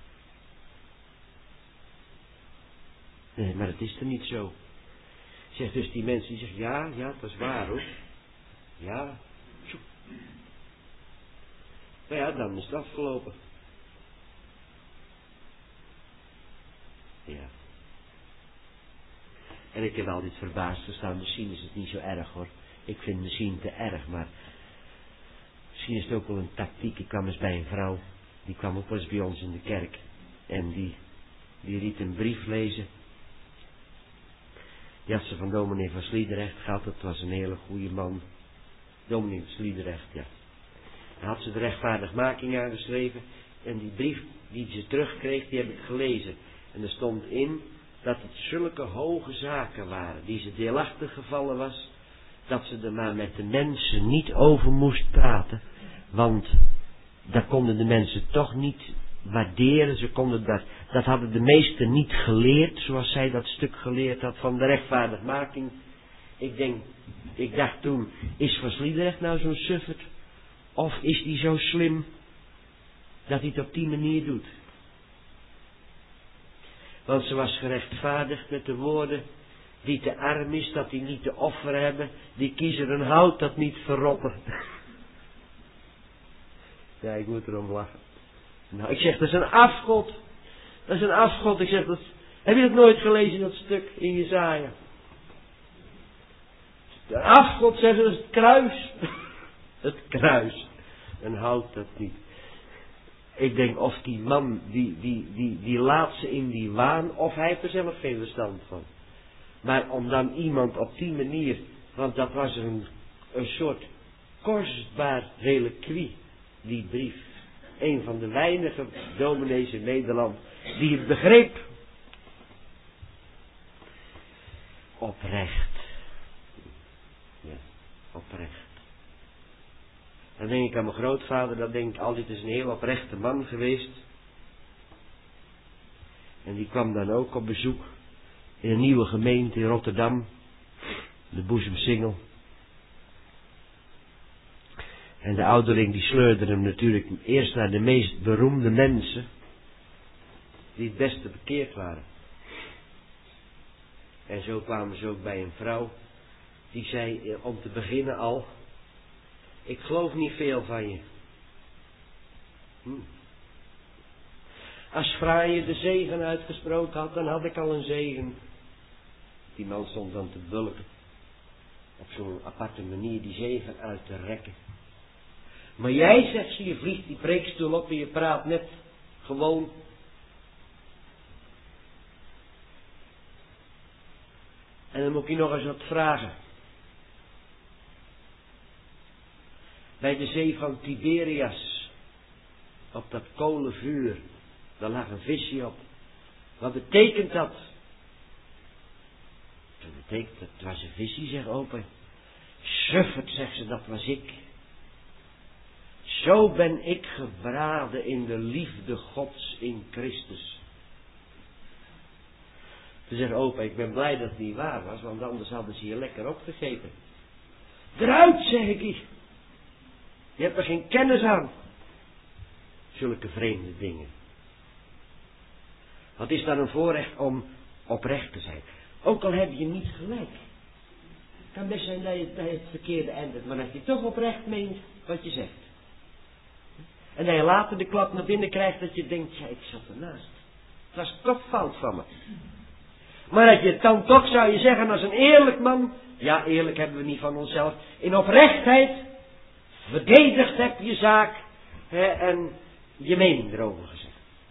Nee, maar het is er niet zo. Zeg dus die mensen die zeggen, ja, ja, dat is waar hoor. Ja. Nou ja, dan is het afgelopen. Ja. En ik heb altijd verbaasd gestaan, misschien is het niet zo erg hoor. Ik vind het misschien te erg, maar misschien is het ook wel een tactiek. Ik kwam eens bij een vrouw, die kwam ook wel eens bij ons in de kerk. En die, die liet een brief lezen. Die had ze van dominee van Sliedrecht gehad, dat was een hele goede man. Dominee van Sliedrecht, ja. Dan had ze de rechtvaardigmaking aangeschreven. En die brief die ze terugkreeg, die heb ik gelezen. En er stond in dat het zulke hoge zaken waren, die ze deelachtig gevallen was, dat ze er maar met de mensen niet over moest praten. Want dat konden de mensen toch niet waarderen. Ze konden dat, dat hadden de meesten niet geleerd, zoals zij dat stuk geleerd had van de rechtvaardigmaking. Ik denk, ik dacht toen, is Van Sliedrecht nou zo'n sufferd? Of is die zo slim dat hij het op die manier doet? Want ze was gerechtvaardigd met de woorden, die te arm is, dat hij niet te offeren hebben, die kiezer een hout dat niet verrotten. Ja, ik moet erom lachen. Nou, ik zeg, dat is een afgod. Dat is een afgod. Ik zeg, dat, heb je dat nooit gelezen, dat stuk in Jesaja? De afgod, zeggen, dat is het kruis. Het kruis. Een hout dat niet. Ik denk, of die man, die, die, die, die laat ze in die waan, of hij heeft er zelf geen verstand van. Maar om dan iemand op die manier, want dat was een, een soort kostbaar reliquie, die brief. Een van de weinige dominees in Nederland die het begreep. Oprecht. Ja, oprecht. Dan denk ik aan mijn grootvader, dan denk ik altijd, is een heel oprechte man geweest. En die kwam dan ook op bezoek in een nieuwe gemeente in Rotterdam, de Boezemsingel. En de ouderling die sleurde hem natuurlijk eerst naar de meest beroemde mensen, die het beste bekeerd waren. En zo kwamen ze ook bij een vrouw, die zei om te beginnen al, ik geloof niet veel van je. Hm. Als Franje de zegen uitgesproken had, dan had ik al een zegen. Die man stond dan te bulken. Op zo'n aparte manier die zegen uit te rekken. Maar jij, zegt ze, je vliegt die preekstoel op en je praat net gewoon. En dan moet ik je nog eens wat vragen. Bij de zee van Tiberias, op dat kolenvuur, daar lag een visje op. Wat betekent dat? Dat betekent, het was een visje, zegt opa. Suffert, zegt ze, dat was ik. Zo ben ik gebraden in de liefde Gods in Christus. Toen zegt opa, ik ben blij dat het niet waar was, want anders hadden ze je lekker opgegeten. Eruit, zeg ik. Je hebt er geen kennis aan. Zulke vreemde dingen. Wat is dan een voorrecht om oprecht te zijn? Ook al heb je niet gelijk. Het kan best zijn dat je, dat je het verkeerde eindigt, maar dat je toch oprecht meent wat je zegt. En dat je later de klap naar binnen krijgt dat je denkt, ja, ik zat ernaast. Het was toch fout van me. Maar dat je het dan toch, zou je zeggen, als een eerlijk man, ja, eerlijk hebben we niet van onszelf, in oprechtheid verdedigd heb je zaak hè, en je mening erover gezegd.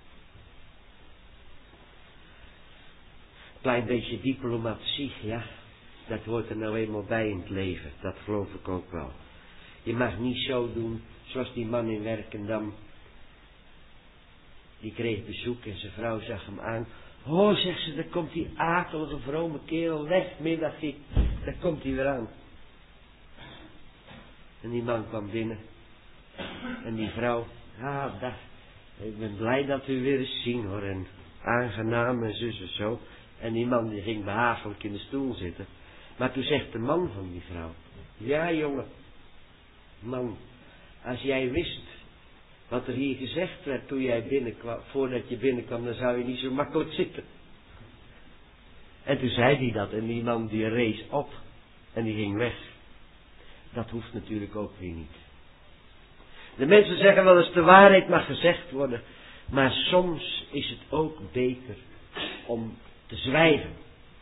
Een klein beetje diplomatie, ja, dat hoort er nou eenmaal bij in het leven, dat geloof ik ook wel. Je mag niet zo doen zoals die man in Werkendam. Die kreeg bezoek en zijn vrouw zag hem aan. Oh, zegt ze, daar komt die akelige vrome kerel weg, middagje, daar komt hij weer aan. En die man kwam binnen. En die vrouw, ah, dag, ik ben blij dat u weer eens zien hoor, en aangenaam en zus en zo. En die man die ging behagelijk in de stoel zitten. Maar toen zegt de man van die vrouw, ja jongen, man, als jij wist wat er hier gezegd werd toen jij binnenkwam, voordat je binnenkwam, dan zou je niet zo makkelijk zitten. En toen zei hij dat en die man die rees op en die ging weg. Dat hoeft natuurlijk ook weer niet. De mensen zeggen wel eens de waarheid mag gezegd worden, maar soms is het ook beter om te zwijgen.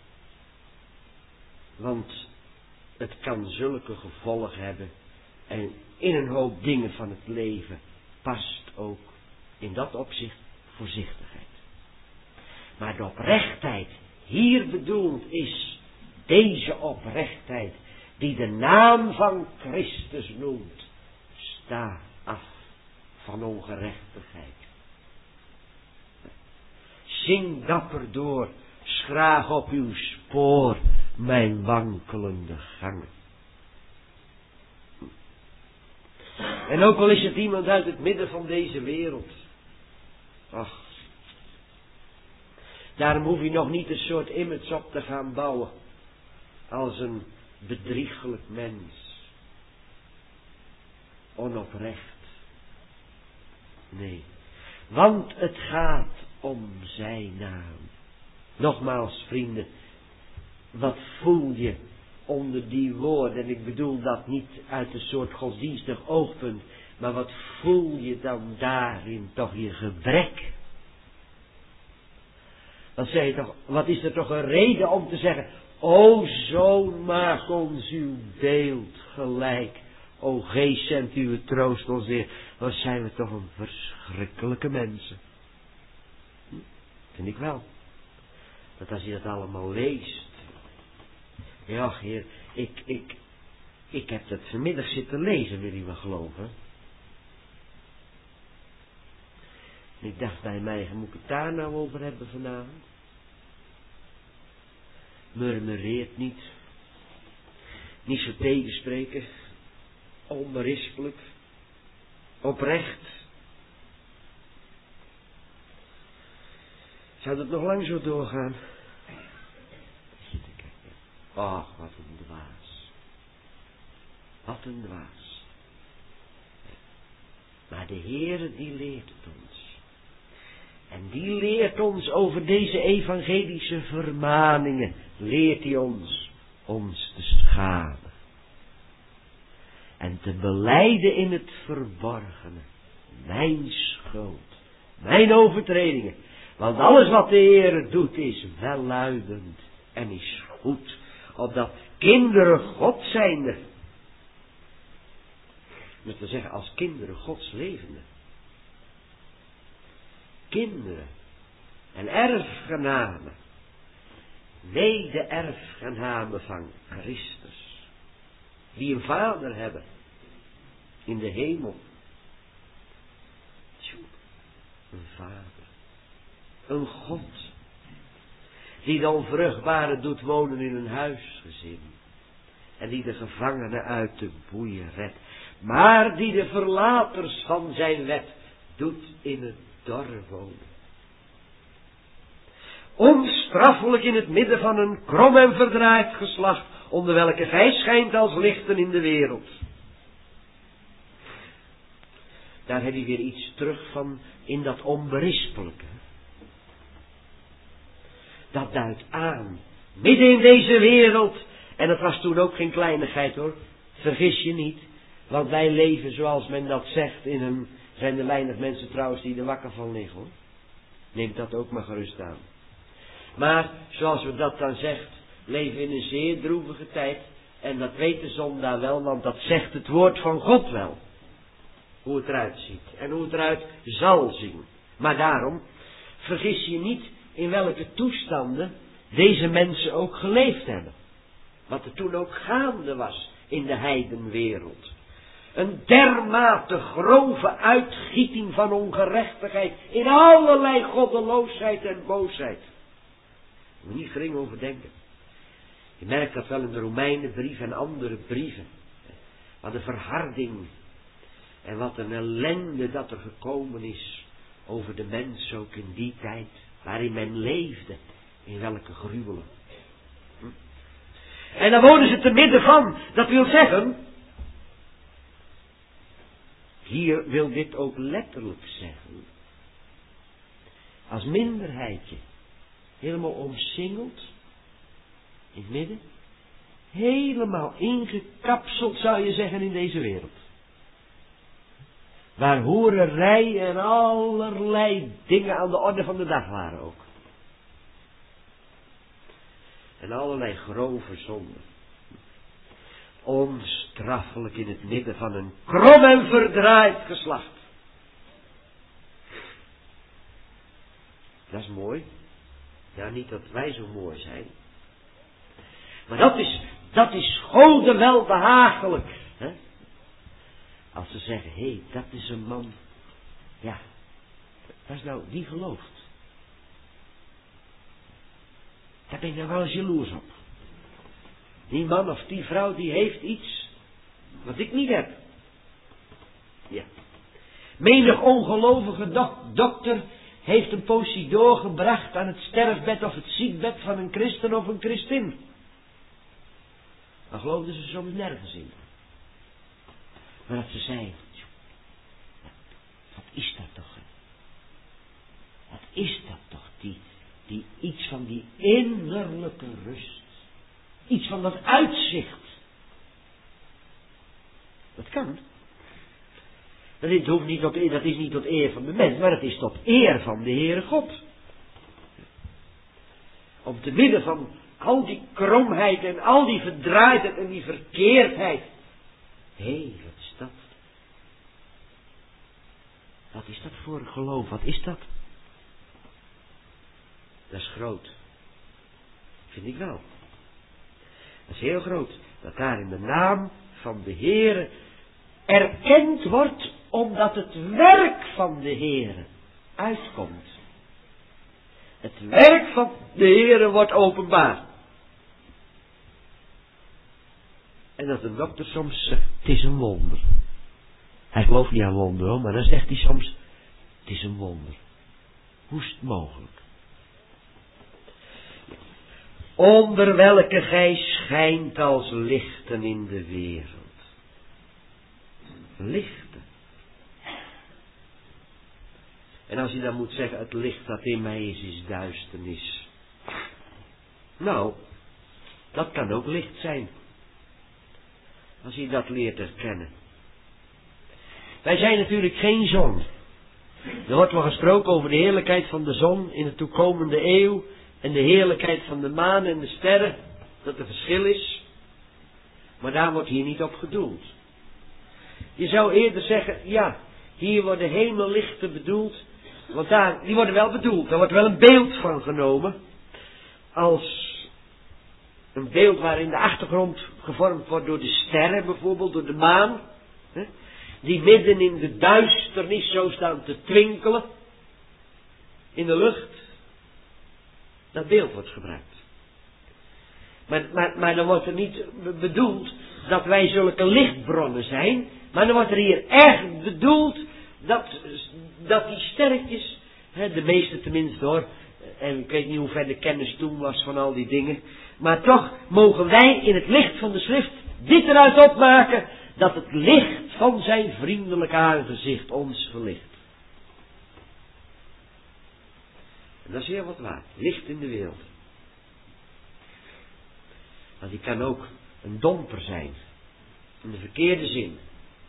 Want het kan zulke gevolgen hebben en in een hoop dingen van het leven past ook in dat opzicht voorzichtigheid. Maar de oprechtheid hier bedoeld is deze oprechtheid die de naam van Christus noemt. Sta af van ongerechtigheid. Zing dapper door, schraag op uw spoor, mijn wankelende gangen. En ook al is het iemand uit het midden van deze wereld. Ach, daarom hoef je nog niet een soort image op te gaan bouwen. Als een bedriegelijk mens. Onoprecht. Nee. Want het gaat om zijn naam. Nogmaals, vrienden. Wat voel je onder die woorden? En ik bedoel dat niet uit een soort godsdienstig oogpunt. Maar wat voel je dan daarin toch je gebrek? Dan zeg je toch, wat is er toch een reden om te zeggen: O zoon, maak ons uw beeld gelijk. O geest, zend uw troost ons weer. Wat zijn we toch een verschrikkelijke mensen. Hm? Vind ik wel. Dat als je dat allemaal leest. Ja, heer, ik, ik, ik heb dat vanmiddag zitten lezen, wil je wel geloven. En ik dacht bij mij, moet ik het daar nou over hebben vanavond? Murmureert niet. Niet zo tegenspreken. Onberispelijk. Oprecht. Zou dat nog lang zo doorgaan? Ach, wat een dwaas. Wat een dwaas. Maar de Heere die leert het ons. En die leert ons over deze evangelische vermaningen. Leert hij ons ons te schamen. En te belijden in het verborgene. Mijn schuld. Mijn overtredingen. Want alles wat de Heere doet is welluidend en is goed. Opdat kinderen God zijnde. Dat wil zeggen als kinderen Gods levende. Kinderen en erfgenamen. Mede-erfgenamen van Christus. Die een vader hebben. In de hemel. Tjoe, een vader. Een God. Die de onvruchtbare doet wonen in een huisgezin. En die de gevangenen uit de boeien redt. Maar die de verlaters van zijn wet doet in het dorre wonen. Onstraffelijk in het midden van een krom en verdraaid geslacht, onder welke gij schijnt als lichten in de wereld. Daar heb je weer iets terug van in dat onberispelijke. Dat duidt aan, midden in deze wereld, en dat was toen ook geen kleinigheid hoor, vergis je niet, want wij leven zoals men dat zegt in een, zijn er weinig mensen trouwens die er wakker van liggen hoor. Neemt dat ook maar gerust aan. Maar, zoals we dat dan zegt, leven in een zeer droevige tijd, en dat weet de zondaar wel, want dat zegt het woord van God wel. Hoe het eruit ziet, en hoe het eruit zal zien. Maar daarom, vergis je niet in welke toestanden deze mensen ook geleefd hebben. Wat er toen ook gaande was in de heidenwereld. Een dermate grove uitgieting van ongerechtigheid in allerlei goddeloosheid en boosheid. Daar moet je niet gering over denken. Je merkt dat wel in de Romeinenbrief en andere brieven. Wat een verharding en wat een ellende dat er gekomen is over de mens ook in die tijd. Waarin men leefde. In welke gruwelen. Hm? En dan wonen ze te midden van. Dat wil zeggen. Hier wil dit ook letterlijk zeggen. Als minderheidje. Helemaal omsingeld. In het midden. Helemaal ingekapseld zou je zeggen in deze wereld. Waar hoererij en allerlei dingen aan de orde van de dag waren ook. En allerlei grove zonden. Onstraffelijk in het midden van een krom en verdraaid geslacht. Dat is mooi. Ja, niet dat wij zo mooi zijn. Maar dat is, dat is Gode wel behagelijk. Hè? Als ze zeggen, hé, hey, dat is een man. Ja, dat is nou, die gelooft. Daar ben ik nou wel eens jaloers op. Die man of die vrouw, die heeft iets wat ik niet heb. Ja. Menig ongelovige dok dokter heeft een poosje doorgebracht aan het sterfbed of het ziekbed van een christen of een christin. Dan geloofden ze soms nergens in. Maar dat ze zeiden, wat is dat toch? Hè? Wat is dat toch? Die, die iets van die innerlijke rust. Iets van dat uitzicht. Dat kan. Dat is, hoeft niet tot, dat is niet tot eer van de mens, maar het is tot eer van de Heere God. Om te midden van al die kromheid en al die verdraaidheid en die verkeerdheid. Hé, hey, wat is dat? Wat is dat voor een geloof? Wat is dat? Dat is groot. Vind ik wel. Dat is heel groot. Dat daar in de naam van de Heere erkend wordt, omdat het werk van de Heere uitkomt. Het werk van de Heere wordt openbaar. En dat de dokter soms zegt, het is een wonder. Hij gelooft niet aan wonder hoor, maar dan zegt hij soms, het is een wonder. Hoe is het mogelijk? Onder welke gij schijnt als lichten in de wereld. Lichten. En als je dan moet zeggen, het licht dat in mij is, is duisternis. Nou, dat kan ook licht zijn. Als je dat leert herkennen. Wij zijn natuurlijk geen zon. Er wordt wel gesproken over de heerlijkheid van de zon in de toekomende eeuw. En de heerlijkheid van de maan en de sterren. Dat er verschil is. Maar daar wordt hier niet op gedoeld. Je zou eerder zeggen, ja, hier worden hemellichten bedoeld. Want daar, die worden wel bedoeld. Daar wordt wel een beeld van genomen. Als een beeld waarin de achtergrond gevormd wordt door de sterren bijvoorbeeld, door de maan. Hè, die midden in de duisternis zo staan te twinkelen. In de lucht. Dat beeld wordt gebruikt. Maar, maar, maar dan wordt er niet bedoeld dat wij zulke lichtbronnen zijn. Maar dan wordt er hier echt bedoeld dat, dat die sterretjes, hè, de meeste tenminste hoor, en ik weet niet hoe ver de kennis toen was van al die dingen. Maar toch mogen wij in het licht van de schrift dit eruit opmaken, dat het licht van zijn vriendelijk aangezicht ons verlicht. En dat is heel wat waard. Licht in de wereld. Maar die kan ook een domper zijn. In de verkeerde zin.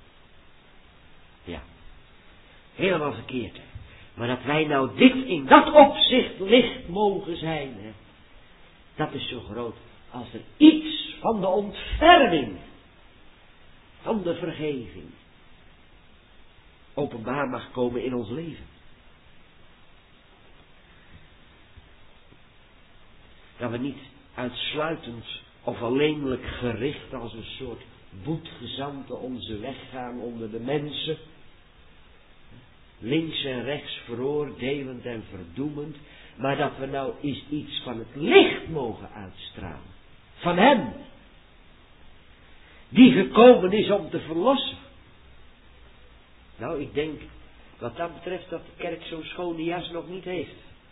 Ja. Helemaal verkeerd. Maar dat wij nou dit in dat opzicht licht mogen zijn. Hè, dat is zo groot. Als er iets van de ontferming. Van de vergeving. Openbaar mag komen in ons leven. Dat we niet uitsluitend of alleenlijk gericht als een soort boetgezanten onze weg gaan onder de mensen. Links en rechts veroordelend en verdoemend. Maar dat we nou eens iets van het licht mogen uitstralen. Van hem. Die gekomen is om te verlossen. Nou, ik denk wat dat betreft dat de kerk zo'n schone jas nog niet heeft.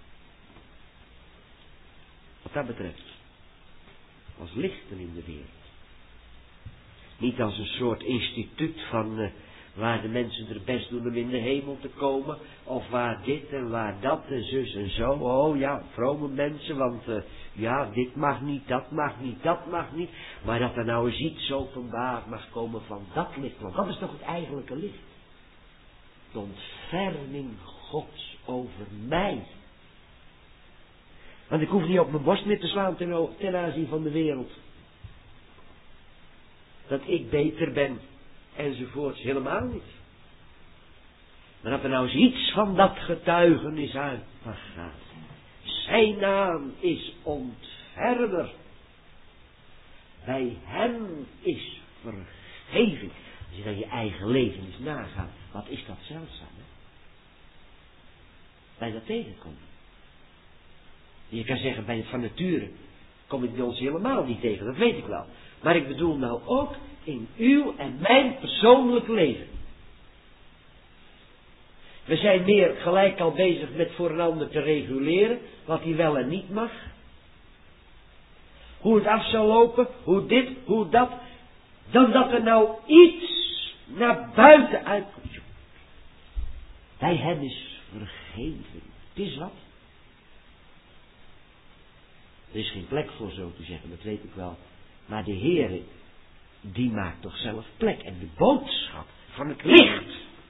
Wat dat betreft. Als lichten in de wereld. Niet als een soort instituut van uh, waar de mensen er best doen om in de hemel te komen. Of waar dit en waar dat en zus en zo. Oh ja, vrome mensen, want uh, ja, dit mag niet, dat mag niet, dat mag niet. Maar dat er nou eens iets openbaar mag komen van dat licht. Want dat is toch het eigenlijke licht. De ontferming Gods over mij. Want ik hoef niet op mijn borst meer te slaan ten, ten aanzien van de wereld. Dat ik beter ben. Enzovoorts. Helemaal niet. Maar dat er nou eens iets van dat getuigenis uit mag gaan. Zijn naam is ontfermer. Bij hem is vergeving. Als je dan je eigen leven eens nagaat, wat is dat zeldzaam, hè? Bij dat tegenkomt. Je kan zeggen, bij het van nature kom ik bij ons helemaal niet tegen, dat weet ik wel. Maar ik bedoel nou ook in uw en mijn persoonlijk leven. We zijn meer gelijk al bezig met voor een ander te reguleren, wat hij wel en niet mag. Hoe het af zal lopen, hoe dit, hoe dat. Dan dat er nou iets naar buiten uitkomt. Bij hem is vergeven. Het is wat. Er is geen plek voor, zo te zeggen, dat weet ik wel. Maar de Heere, die maakt toch zelf plek. En de boodschap van het licht,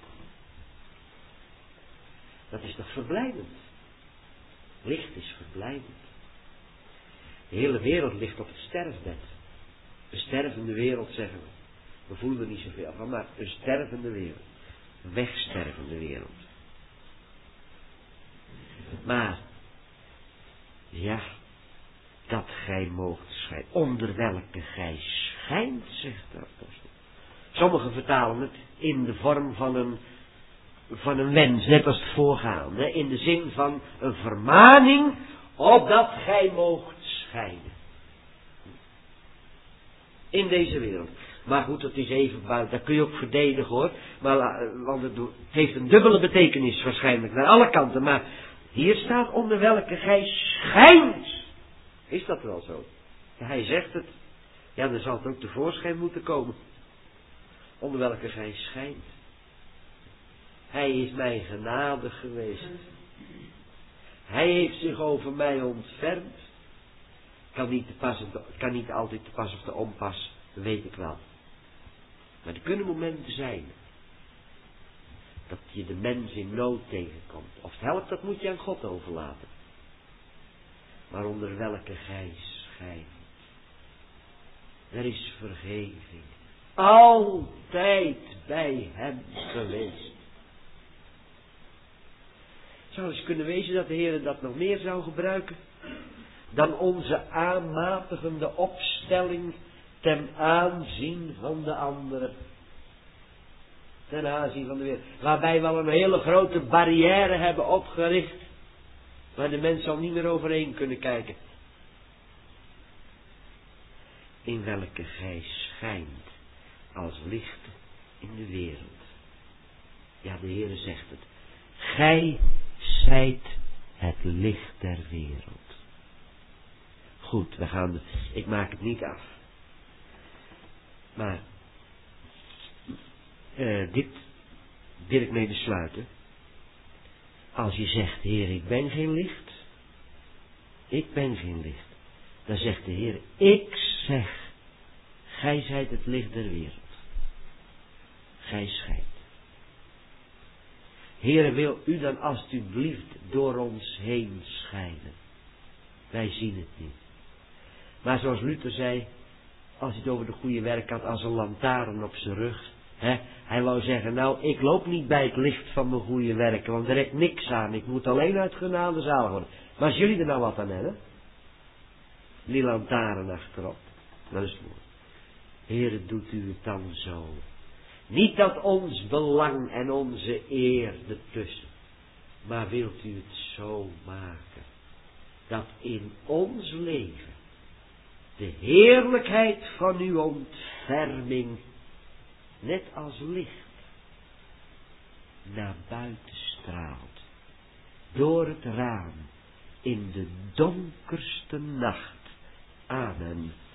dat is toch verblijdend. Licht is verblijdend. De hele wereld ligt op het sterfbed. Een stervende wereld, zeggen we. We voelen er niet zoveel van, maar een stervende wereld. Een wegstervende wereld. Maar, ja, dat gij moogt schijnen. Onder welke gij schijnt, zegt de apostel. Sommigen vertalen het in de vorm van een, van een wens, net als het voorgaande. In de zin van een vermaning, opdat gij moogt schijnen. In deze wereld. Maar goed, dat is even buiten. Dat kun je ook verdedigen, hoor. Maar, want het heeft een dubbele betekenis waarschijnlijk. Naar alle kanten. Maar hier staat onder welke gij schijnt. Is dat wel zo? Ja, hij zegt het. Ja, dan zal het ook tevoorschijn moeten komen. Onder welke gij schijnt. Hij is mij genadig geweest. Hij heeft zich over mij ontfermd. Kan niet, te pas, kan niet altijd te pas of te onpas, dat weet ik wel. Maar er kunnen momenten zijn dat je de mens in nood tegenkomt. Of het helpt, dat moet je aan God overlaten. Maar onder welke gij schijnt. Er is vergeving. Altijd bij hem geweest. Zou eens kunnen wezen dat de Heer dat nog meer zou gebruiken dan onze aanmatigende opstelling ten aanzien van de anderen. Ten aanzien van de wereld. Waarbij we al een hele grote barrière hebben opgericht. Waar de mens al niet meer overheen kunnen kijken. In welke gij schijnt als licht in de wereld. Ja, de Heere zegt het. Gij zijt het licht der wereld. Goed, we gaan, ik maak het niet af. Maar, uh, dit wil ik mee besluiten. Als je zegt, Heer, ik ben geen licht. Ik ben geen licht. Dan zegt de Heer, ik zeg, gij zijt het licht der wereld. Gij schijnt. Heer, wil u dan alstublieft door ons heen schijnen. Wij zien het niet. Maar zoals Luther zei, als hij het over de goede werk had, als een lantaarn op zijn rug. Hè, hij wou zeggen, nou, ik loop niet bij het licht van mijn goede werken, want er heeft niks aan. Ik moet alleen uit genade zalig worden. Maar als jullie er nou wat aan hebben, die lantaarn achterop, dat is het mooi. Heere, doet u het dan zo. Niet dat ons belang en onze eer ertussen, maar wilt u het zo maken, dat in ons leven de heerlijkheid van uw ontferming, net als licht, naar buiten straalt, door het raam, in de donkerste nacht. Amen.